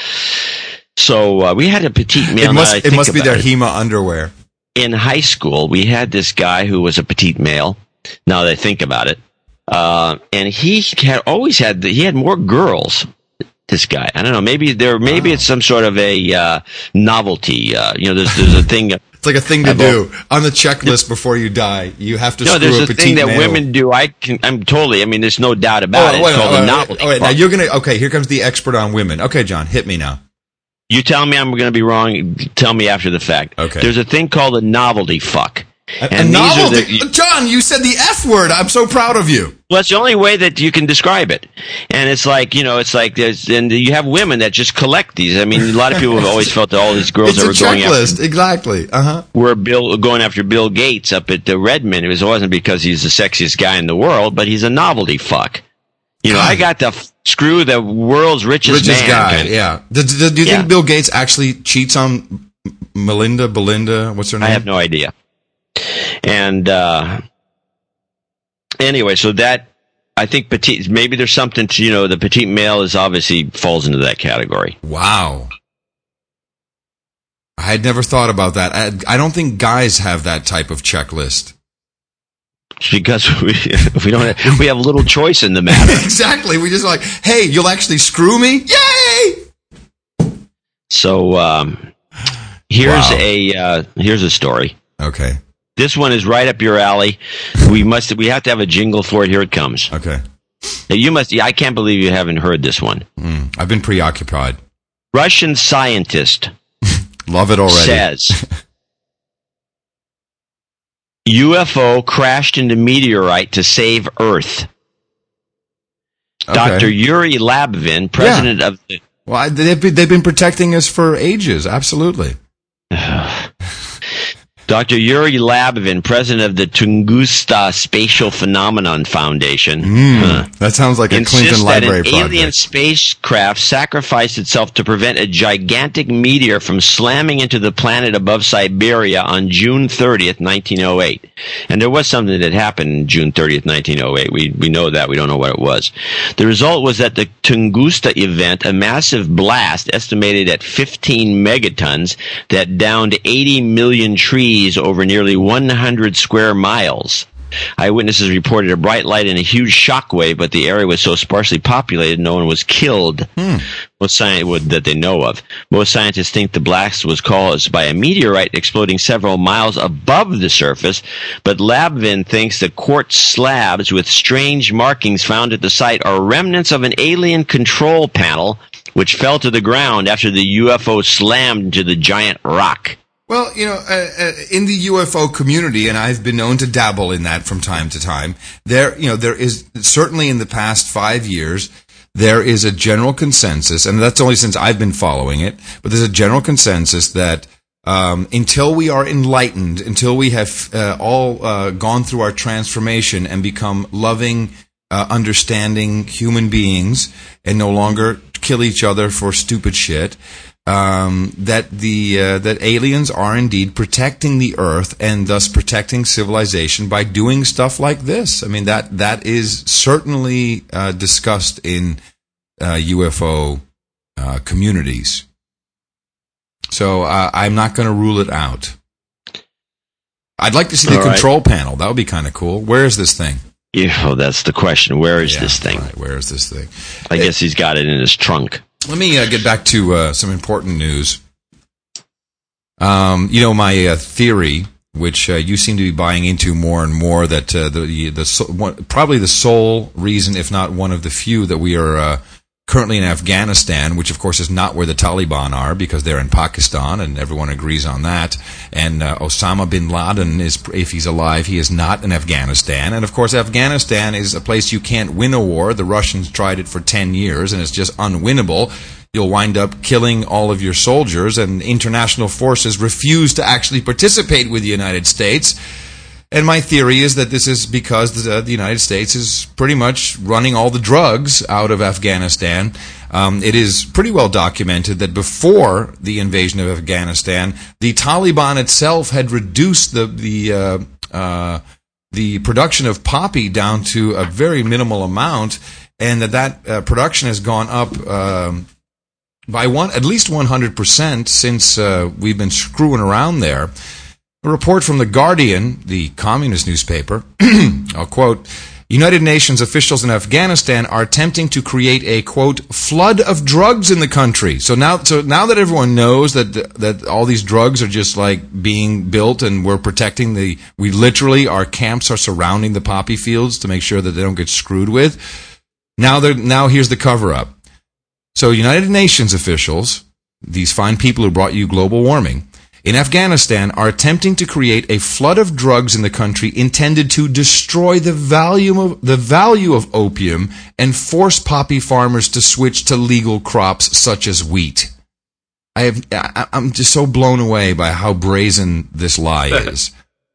So we had a petite male. It must be their Hema underwear. In high school, we had this guy who was a petite male. Now that I think about it, and he had more girls. This guy, I don't know. Maybe it's some sort of a novelty. You know, there's a thing. It's like a thing to do on the checklist before you die. You have to. No, there's a thing that women do. There's no doubt about it. It's called a novelty. Now you're gonna. Okay, here comes the expert on women. Okay, John, hit me now. You tell me I'm going to be wrong. Tell me after the fact. Okay. There's a thing called a novelty fuck. A novelty? John, you said the F word. I'm so proud of you. Well, it's the only way that you can describe it. And it's like, you have women that just collect these. I mean, a lot of people have always felt that all these girls that were going after. Exactly. Were going after Bill Gates up at the Redmond. It wasn't because he's the sexiest guy in the world, but he's a novelty fuck. You know, I got to screw the world's richest man guy. Yeah. Do you think Bill Gates actually cheats on Belinda? What's her name? I have no idea. And anyway, so that I think petite. Maybe there's something to the petite male is obviously falls into that category. Wow. I had never thought about that. I don't think guys have that type of checklist. Because we have little choice in the matter. Exactly. We just like, hey, you'll actually screw me? Yay! So here's a story. Okay. This one is right up your alley. We have to have a jingle for it. Here it comes. Okay. Now I can't believe you haven't heard this one. I've been preoccupied. Russian scientist love it already. Says UFO crashed into meteorite to save Earth. Okay. Dr. Yuri Labvin, president of the... Well, they've been protecting us for ages, absolutely. Dr. Yuri Labvin, president of the Tunguska Spatial Phenomenon Foundation. That sounds like a Clinton library project. An alien spacecraft sacrificed itself to prevent a gigantic meteor from slamming into the planet above Siberia on June 30th, 1908. And there was something that happened June 30th, 1908. We know that. We don't know what it was. The result was that the Tunguska event, a massive blast estimated at 15 megatons that downed 80 million trees over nearly 100 square miles. Eyewitnesses reported a bright light and a huge shockwave, but the area was so sparsely populated no one was killed. That they know of. Most scientists think the blast was caused by a meteorite exploding several miles above the surface, but Labvin thinks the quartz slabs with strange markings found at the site are remnants of an alien control panel which fell to the ground after the UFO slammed into the giant rock. Well, in the UFO community, and I've been known to dabble in that from time to time, there is certainly in the past 5 years, there is a general consensus, and that's only since I've been following it, but there's a general consensus that until we are enlightened, until we have all gone through our transformation and become loving, understanding human beings and no longer kill each other for stupid shit, that aliens are indeed protecting the Earth and thus protecting civilization by doing stuff like this. I mean, that is certainly discussed in UFO communities. So I'm not going to rule it out. I'd like to see the control panel. That would be kind of cool. Where is this thing? Yeah, well, that's the question. Where is this thing? Right, where is this thing? I guess he's got it in his trunk. Let me get back to some important news. My theory, which you seem to be buying into more and more, that probably the sole reason, if not one of the few, that we are currently in Afghanistan, which of course is not where the Taliban are, because they're in Pakistan, and everyone agrees on that. And Osama bin Laden if he's alive, he is not in Afghanistan. And of course, Afghanistan is a place you can't win a war. The Russians tried it for 10 years, and it's just unwinnable. You'll wind up killing all of your soldiers, and international forces refuse to actually participate with the United States. And my theory is that this is because the United States is pretty much running all the drugs out of Afghanistan. It is pretty well documented that before the invasion of Afghanistan, the Taliban itself had reduced the production of poppy down to a very minimal amount, and that production has gone up by at least 100% since we've been screwing around there. A report from The Guardian, the communist newspaper, I'll quote, United Nations officials in Afghanistan are attempting to create a, quote, flood of drugs in the country. So now that everyone knows that all these drugs are just like being built and we're protecting our camps are surrounding the poppy fields to make sure that they don't get screwed with. Now here's the cover up. So United Nations officials, these fine people who brought you global warming, in Afghanistan are attempting to create a flood of drugs in the country intended to destroy the value of opium and force poppy farmers to switch to legal crops such as wheat. I'm just so blown away by how brazen this lie is.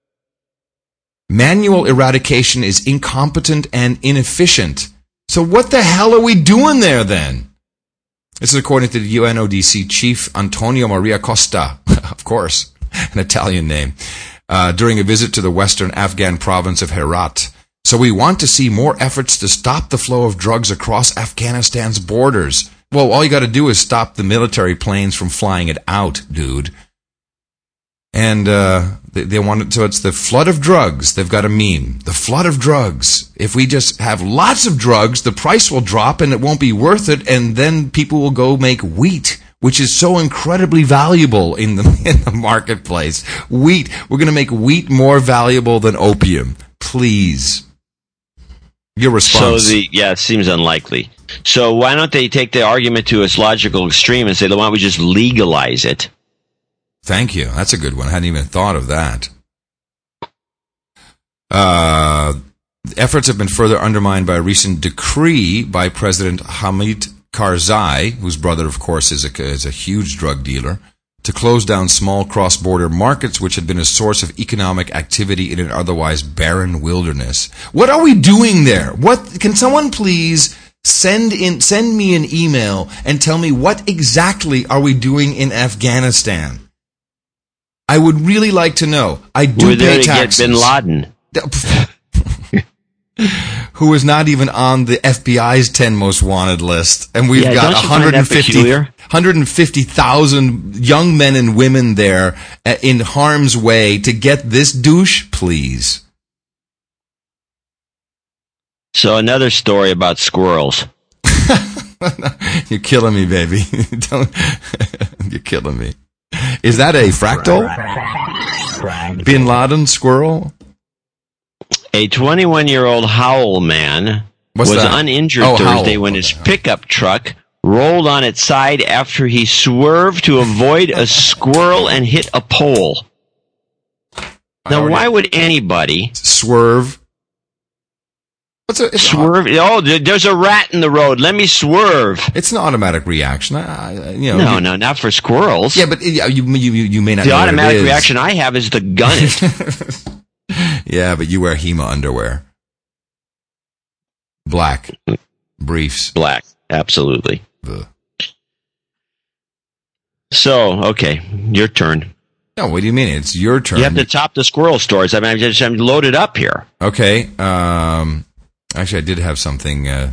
Manual eradication is incompetent and inefficient. So what the hell are we doing there then? This is according to the UNODC chief Antonio Maria Costa, of course, an Italian name, during a visit to the western Afghan province of Herat. So we want to see more efforts to stop the flow of drugs across Afghanistan's borders. Well, all you got to do is stop the military planes from flying it out, dude. And they want it, so it's the flood of drugs. They've got a meme. The flood of drugs. If we just have lots of drugs, the price will drop and it won't be worth it, and then people will go make wheat, which is so incredibly valuable in the marketplace. Wheat. We're going to make wheat more valuable than opium. Please. Your response. It seems unlikely. So why don't they take the argument to its logical extreme and say, why don't we just legalize it? Thank you. That's a good one. I hadn't even thought of that. Efforts have been further undermined by a recent decree by President Hamid Karzai, whose brother, of course, is a huge drug dealer, to close down small cross-border markets which had been a source of economic activity in an otherwise barren wilderness. What are we doing there? Can someone please send me an email and tell me what exactly are we doing in Afghanistan? I would really like to know. I do pay taxes. We're there to get Bin Laden. Who is not even on the FBI's 10 most wanted list. And we've got 150,000 young men and women there in harm's way to get this douche, please. So another story about squirrels. You're killing me, baby. You're killing me. Is that a fractal? Bin Laden squirrel? A 21-year-old Howell man was uninjured Thursday when his pickup truck rolled on its side after he swerved to avoid a squirrel and hit a pole. Now, why would anybody swerve? Swerve? Oh, there's a rat in the road. Let me swerve. It's an automatic reaction. No, not for squirrels. Yeah, but you may not. The automatic reaction I have is to gun it. Yeah, but you wear Hema underwear. Black briefs. Black, absolutely. Ugh. So, okay, your turn. No, what do you mean? It's your turn. You have to top the squirrel stories. I mean, I'm loaded up here. Okay. Actually, I did have something. Let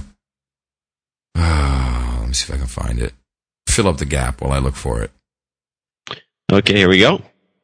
me see if I can find it. Fill up the gap while I look for it. Okay, here we go.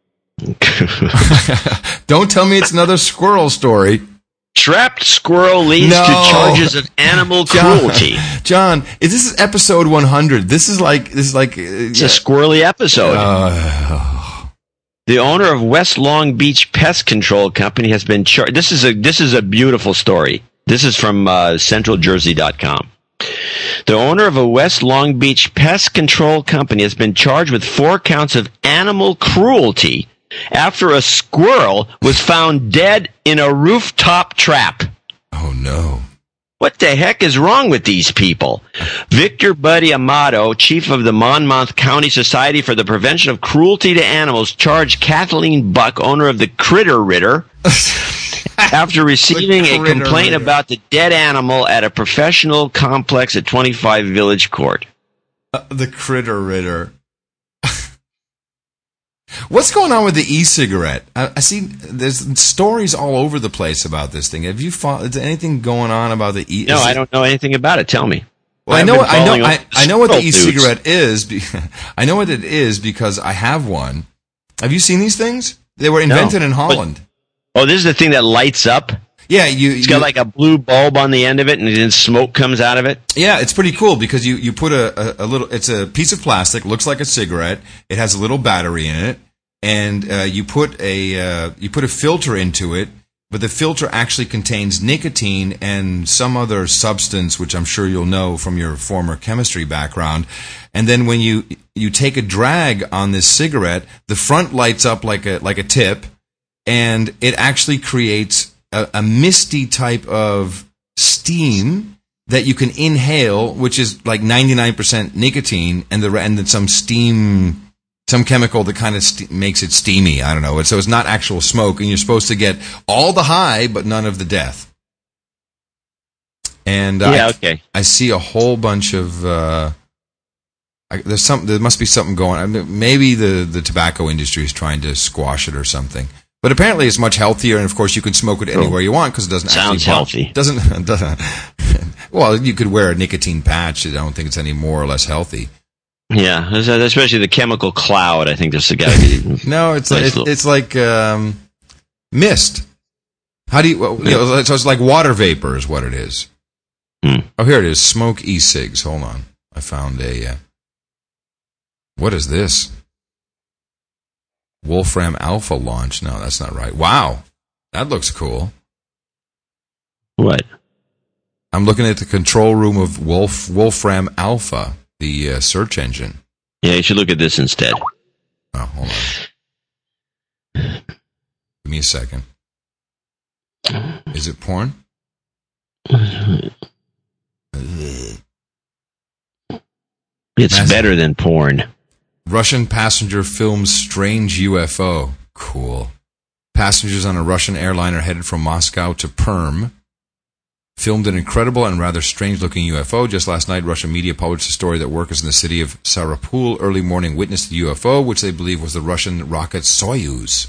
Don't tell me it's another squirrel story. Trapped squirrel leads to charges of animal cruelty. John, this is episode 100. This is like it's a squirrely episode. The owner of West Long Beach Pest Control Company has been charged. This is a beautiful story. This is from CentralJersey.com. The owner of a West Long Beach Pest Control Company has been charged with 4 counts of animal cruelty after a squirrel was found dead in a rooftop trap. Oh, no. What the heck is wrong with these people? Victor Buddy Amato, chief of the Monmouth County Society for the Prevention of Cruelty to Animals, charged Kathleen Buck, owner of the Critter Ritter, after receiving a complaint about the dead animal at a professional complex at 25 Village Court. The Critter Ritter. What's going on with the e-cigarette? I see there's stories all over the place about this thing. Have you is there anything going on about the e? No, I don't know anything about it. Tell me. Well, I know what the e-cigarette is. I know what it is because I have one. Have you seen these things? They were invented in Holland. This is the thing that lights up? Yeah, it's got like a blue bulb on the end of it, and then smoke comes out of it. Yeah, it's pretty cool because you put a little. It's a piece of plastic, looks like a cigarette. It has a little battery in it, and you put a filter into it. But the filter actually contains nicotine and some other substance, which I'm sure you'll know from your former chemistry background. And then when you take a drag on this cigarette, the front lights up like a tip, and it actually creates a misty type of steam that you can inhale, which is like 99% nicotine, and then some steam, some chemical that kind of makes it steamy. I don't know. So it's not actual smoke, and you're supposed to get all the high, but none of the death. And I see a whole bunch of. There must be something going on. Maybe the tobacco industry is trying to squash it or something. But apparently it's much healthier, and of course you can smoke it anywhere you want because it doesn't sounds healthy. Doesn't. Well, you could wear a nicotine patch. I don't think it's any more or less healthy. Yeah, especially the chemical cloud. I think there's got to be. No, it's like mist. How do you? So it's like water vapor is what it is. Oh, here it is. Smoke e-cigs. Hold on, I found a. What is this? Wolfram Alpha launch. No, that's not right. Wow. That looks cool. What? I'm looking at the control room of Wolfram Alpha, the search engine. Yeah, you should look at this instead. Oh, hold on. Give me a second. Is it porn? It's better than porn. Russian passenger films strange UFO. Cool. Passengers on a Russian airliner headed from Moscow to Perm filmed an incredible and rather strange-looking UFO. Just last night, Russian media published a story that workers in the city of Sarapul early morning witnessed the UFO, which they believe was the Russian rocket Soyuz.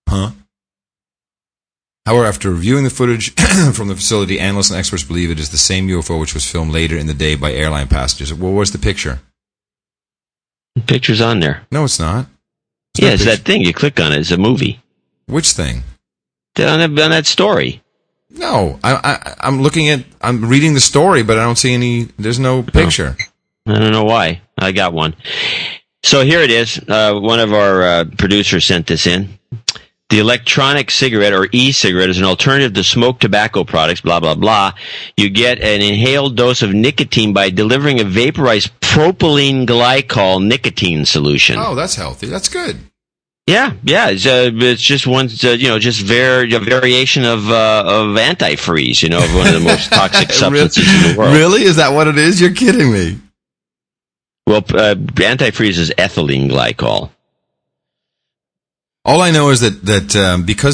However, after reviewing the footage from the facility, analysts and experts believe it is the same UFO which was filmed later in the day by airline passengers. Well, where's the picture? The picture's on there. No, it's not. It's that thing. You click on it. It's a movie. Which thing? On that story. No, I'm looking at. I'm reading the story, but I don't see any. There's no picture. I don't know why. I got one. So here it is. One of our producers sent this in. The electronic cigarette or e-cigarette is an alternative to smoked tobacco products, blah, blah, blah. You get an inhaled dose of nicotine by delivering a vaporized propylene glycol nicotine solution. Oh, that's healthy. That's good. Yeah. It's just one, just a variation of antifreeze, of one of the most toxic substances in the world. Really? Is that what it is? You're kidding me. Well, antifreeze is ethylene glycol. All I know is that because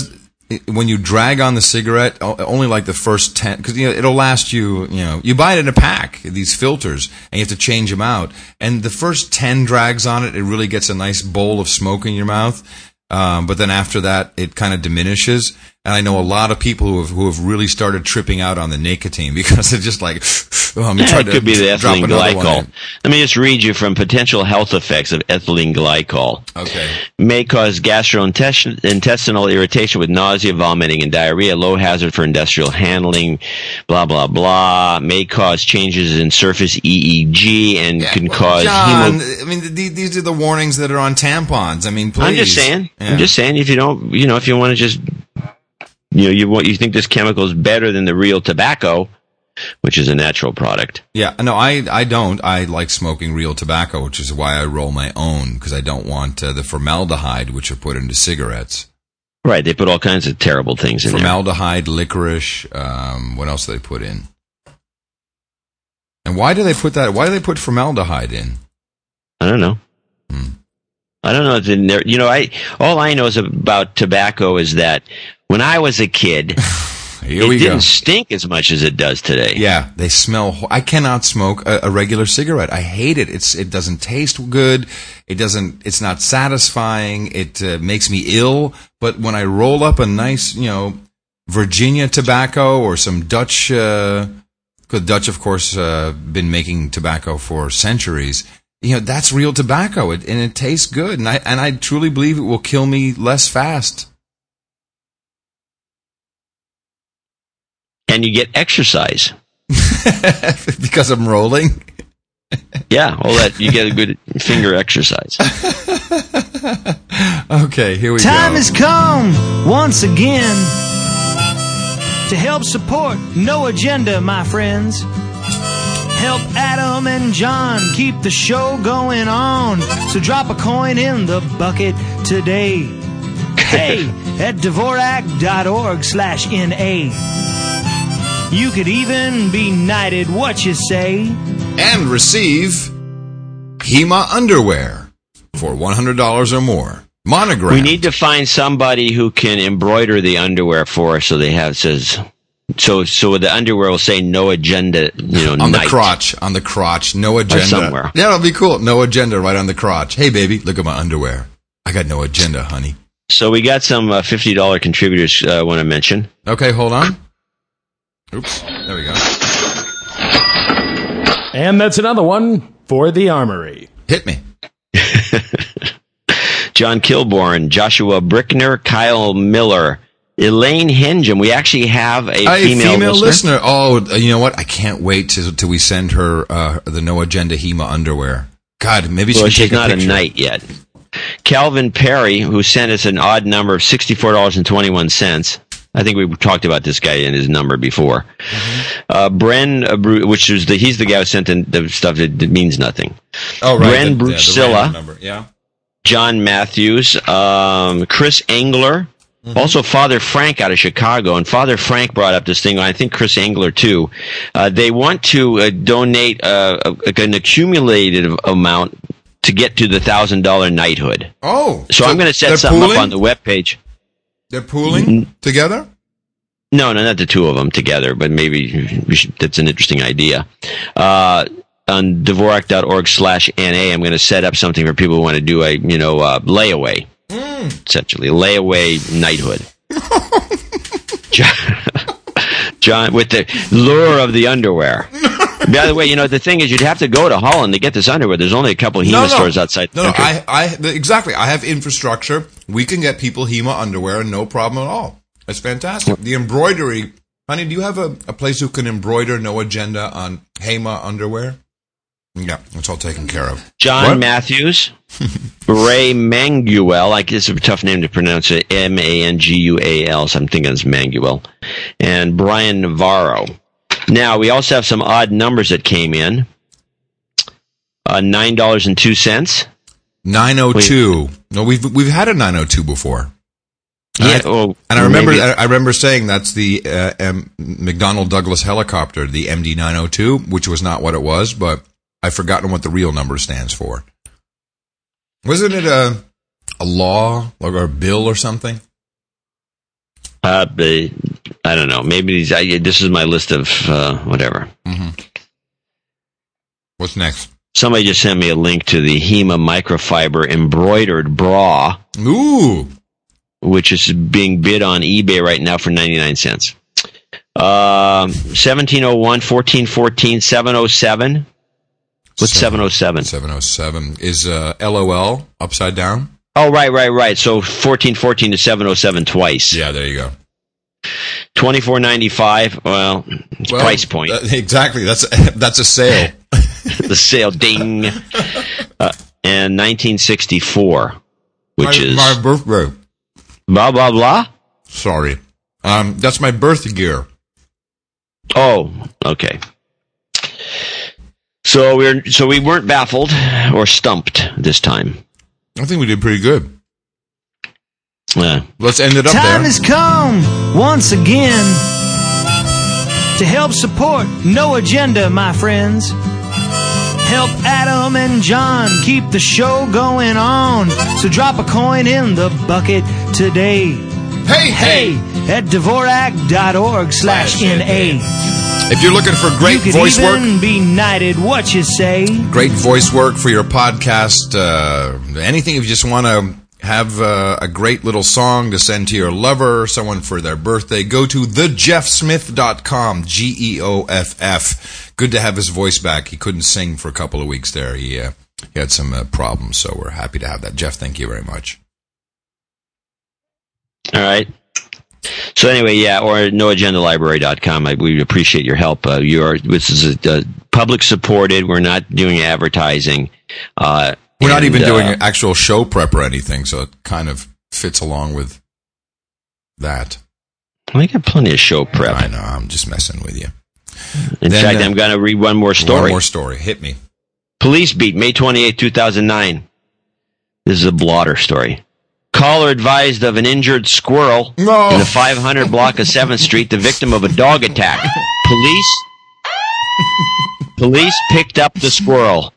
when you drag on the cigarette, only like the first 10, because it'll last you. You buy it in a pack, these filters, and you have to change them out. And the first 10 drags on it, it really gets a nice bowl of smoke in your mouth. But then after that, it kind of diminishes. And I know a lot of people who have really started tripping out on the nicotine because they're just like, it could be the ethylene glycol. Let me just read you from potential health effects of ethylene glycol. Okay. May cause gastrointestinal irritation with nausea, vomiting, and diarrhea. Low hazard for industrial handling. Blah blah blah. May cause changes in surface EEG and can cause. John, I mean, these are the warnings that are on tampons. I mean, please. I'm just saying. Yeah. I'm just saying. If you don't, if you want to just. You think this chemical is better than the real tobacco, which is a natural product. Yeah, no, I don't. I like smoking real tobacco, which is why I roll my own, because I don't want the formaldehyde, which are put into cigarettes. Right, they put all kinds of terrible things in formaldehyde, licorice, what else do they put in? And why do they put that? Why do they put formaldehyde in? I don't know. I don't know if in there. All I know is about tobacco is that when I was a kid, it didn't stink as much as it does today. Yeah, they smell. I cannot smoke a regular cigarette. I hate it. It doesn't taste good. It's not satisfying. It makes me ill. But when I roll up a nice, Virginia tobacco or some Dutch, because Dutch, of course, been making tobacco for centuries. That's real tobacco, and it tastes good, and I truly believe it will kill me less fast. And you get exercise because I'm rolling. Yeah, all that you get a good finger exercise. Okay, here we go. Time has come once again to help support No Agenda, my friends. Help Adam and John keep the show going on. So drop a coin in the bucket today. Hey, at Dvorak.org/NA. You could even be knighted, what you say? And receive HEMA underwear for $100 or more. Monogram. We need to find somebody who can embroider the underwear for us so So the underwear will say no agenda, on the crotch, no agenda. Or somewhere. Yeah, it'll be cool. No agenda right on the crotch. Hey, baby, look at my underwear. I got no agenda, honey. So we got some $50 contributors I want to mention. Okay, hold on. Oops, there we go. And that's another one for the Armory. Hit me. John Kilborn, Joshua Brickner, Kyle Miller, Elaine Henjum. We actually have a female listener. Oh, you know what? I can't wait till we send her the No Agenda HEMA underwear. God, maybe she can take a picture. She's not a knight yet. Calvin Perry, who sent us an odd number of $64.21. I think we talked about this guy and his number before. Mm-hmm. Bren, which is he's the guy who sent in the stuff that means nothing. Oh, right. Bren Brucilla. Yeah. John Matthews, Chris Engler. Mm-hmm. Also, Father Frank out of Chicago, and Father Frank brought up this thing. I think Chris Engler too. They want to donate an accumulated amount to get to the $1,000 knighthood. Oh, so I'm going to set something up on the webpage. They're pooling together? No, not the two of them together, but maybe that's an interesting idea. On Dvorak.org/NA, I'm going to set up something for people who want to do a layaway. Essentially, layaway knighthood. John, with the lure of the underwear. By the way, the thing is, you'd have to go to Holland to get this underwear. There's only a couple HEMA stores outside. Exactly. I have infrastructure. We can get people HEMA underwear, no problem at all. That's fantastic. The embroidery, honey. Do you have a place who can embroider No Agenda on HEMA underwear? Yeah, that's all taken care of. John Matthews, Ray Manguel. This is a tough name to pronounce. It Mangual. So I'm thinking it's Manguel, and Brian Navarro. Now, we also have some odd numbers that came in. $9.02. 902. No, we've had a 902 before. Yeah, and I remember saying that's the McDonnell Douglas helicopter, the MD 902, which was not what it was, but I've forgotten what the real number stands for. Wasn't it a law or a bill or something? I don't know. Maybe this is my list of whatever. Mm-hmm. What's next? Somebody just sent me a link to the HEMA microfiber embroidered bra. Ooh. Which is being bid on eBay right now for 99 cents. 1701, 1414, 707. What's 707? 707 is LOL upside down. Oh, right. So 1414 to 707 twice. Yeah, there you go. $24.95. Well, price point. Exactly. That's a sale. The sale, ding. And 1964, which is my birthday. Blah blah blah. Sorry, that's my birth gear. Oh, okay. So we weren't baffled or stumped this time. I think we did pretty good. Let's end it up Time there. Time has come once again to help support No Agenda, my friends. Help Adam and John keep the show going on. So drop a coin in the bucket today. Hey at Dvorak.org/NA. If you're looking for great voice work, you could even be knighted. What you say? Great voice work for your podcast. Anything if you just want to have a great little song to send to your lover or someone for their birthday, go to thejeffsmith.com. GEOFF. Good to have his voice back. He couldn't sing for a couple of weeks there. He had some problems, so we're happy to have that. Jeff, thank you very much. All right. So anyway, or noagendalibrary.com. We appreciate your help. This is public supported. We're not doing advertising. We're not even doing an actual show prep or anything, so it kind of fits along with that. We got plenty of show prep. I know. I'm just messing with you. In fact, I'm going to read one more story. One more story. Hit me. Police beat, May 28, 2009. This is a blotter story. Caller advised of an injured squirrel in the 500 block of 7th Street, the victim of a dog attack. Police picked up the squirrel.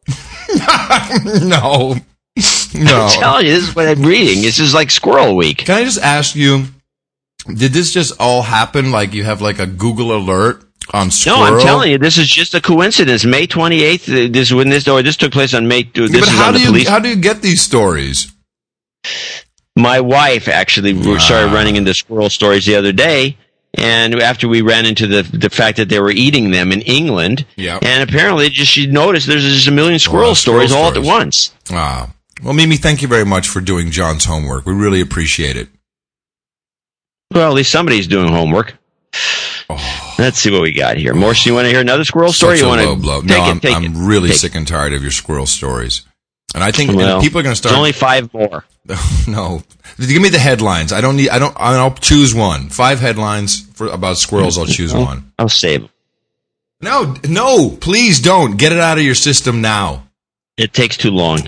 No. I'm telling you, this is what I'm reading. This is like Squirrel Week. Can I just ask you, did this just all happen like you have like a Google alert on squirrel? No, I'm telling you, this is just a coincidence. May 28th, this took place on May. But how do you get these stories? My wife actually started running into squirrel stories the other day, and after we ran into the fact that they were eating them in England, and apparently she noticed there's just a million squirrel stories all at once. Well, Mimi, thank you very much for doing John's homework. We really appreciate it. Well, at least somebody's doing homework. Let's see what we got here. Morse, you want to hear another squirrel story? Such a low blow. I'm really sick and tired of your squirrel stories. And I think people are going to start. There's only 5 more. No, give me the headlines. I'll choose one. 5 headlines about squirrels. I'll choose one. I'll save them. No, please don't. Get it out of your system now. It takes too long.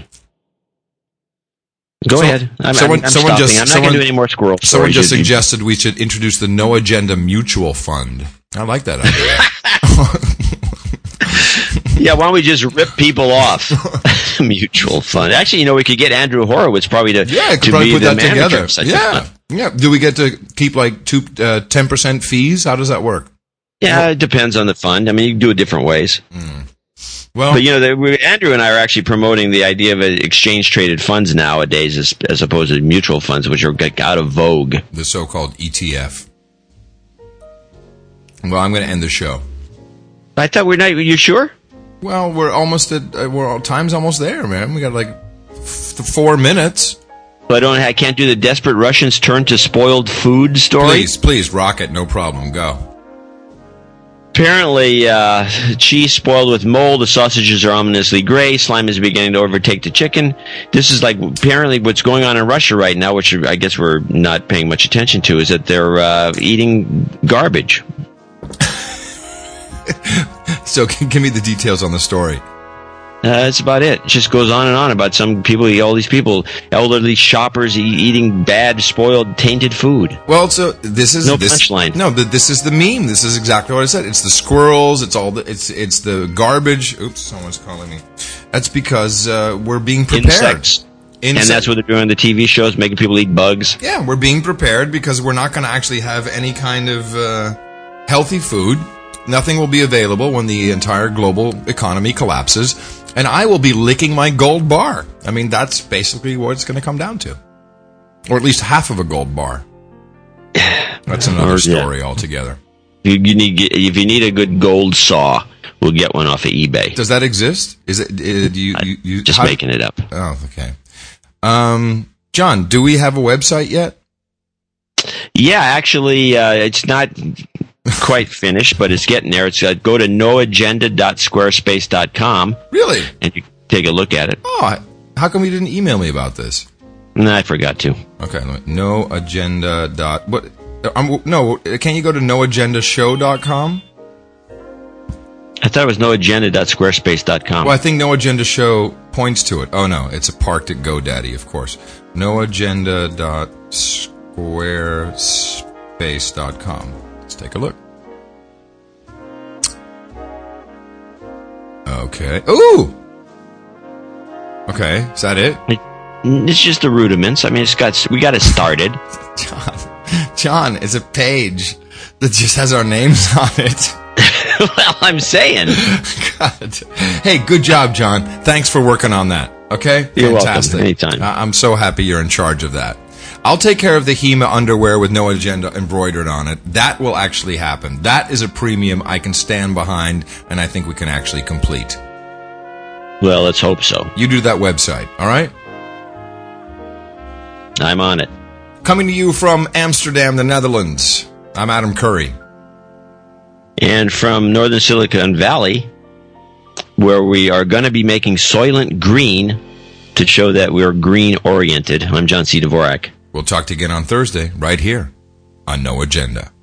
Go ahead. I'm stopping. I'm not going to do any more squirrel stories. Someone just suggested we should introduce the No Agenda Mutual Fund. I like that idea. Yeah, why don't we just rip people off? Mutual fund. Actually, we could get Andrew Horowitz probably to be the manager of such a fund. Yeah. Do we get to keep like 10% fees? How does that work? Yeah, it depends on the fund. I mean, you can do it different ways. Well, but Andrew and I are actually promoting the idea of exchange-traded funds nowadays, as opposed to mutual funds, which are out of vogue. The so-called ETF. Well, I'm going to end the show. I thought we're not. You sure? Well, we're almost time's almost there, man. We got like 4 minutes. So I can't do the desperate Russians turn to spoiled food story? Please, rock it. No problem. Go. Apparently, cheese spoiled with mold. The sausages are ominously gray. Slime is beginning to overtake the chicken. This is apparently what's going on in Russia right now, which I guess we're not paying much attention to, is that they're eating garbage. So give me the details on the story. That's about it. It just goes on and on about all these people, elderly shoppers eating bad, spoiled, tainted food. Well, so this is punchline. No, this is the meme. This is exactly what I said. It's the squirrels. It's it's the garbage. Oops, someone's calling me. That's because we're being prepared. And that's what they're doing on the TV shows, making people eat bugs. Yeah, we're being prepared because we're not going to actually have any kind of healthy food. Nothing will be available when the entire global economy collapses. And I will be licking my gold bar. I mean, that's basically what it's going to come down to. Or at least half of a gold bar. That's another story altogether. If you need a good gold saw, we'll get one off of eBay. Does that exist? Is it? Just making it up. Oh, okay. John, do we have a website yet? Yeah, actually, it's not quite finished, but it's getting there. It's go to noagenda.squarespace.com. Really? And you take a look at it. Oh, how come you didn't email me about this? No, I forgot to. Okay, noagenda. No, can you go to noagendashow.com? I thought it was noagenda.squarespace.com. Well, I think No Agenda Show points to it. Oh, no, it's parked at GoDaddy, of course. noagenda.squarespace.com. Let's take a look. Okay. Ooh! Okay, is that it? It's just the rudiments. I mean, we got it started. John, it's a page that just has our names on it. Well, I'm saying. God. Hey, good job, John. Thanks for working on that. Okay? You're Fantastic. welcome. Anytime. I'm so happy you're in charge of that. I'll take care of the HEMA underwear with No Agenda embroidered on it. That will actually happen. That is a premium I can stand behind, and I think we can actually complete. Well, let's hope so. You do that website, all right? I'm on it. Coming to you from Amsterdam, the Netherlands, I'm Adam Curry. And from Northern Silicon Valley, where we are going to be making Soylent Green to show that we're green-oriented, I'm John C. Dvorak. We'll talk to you again on Thursday, right here on No Agenda.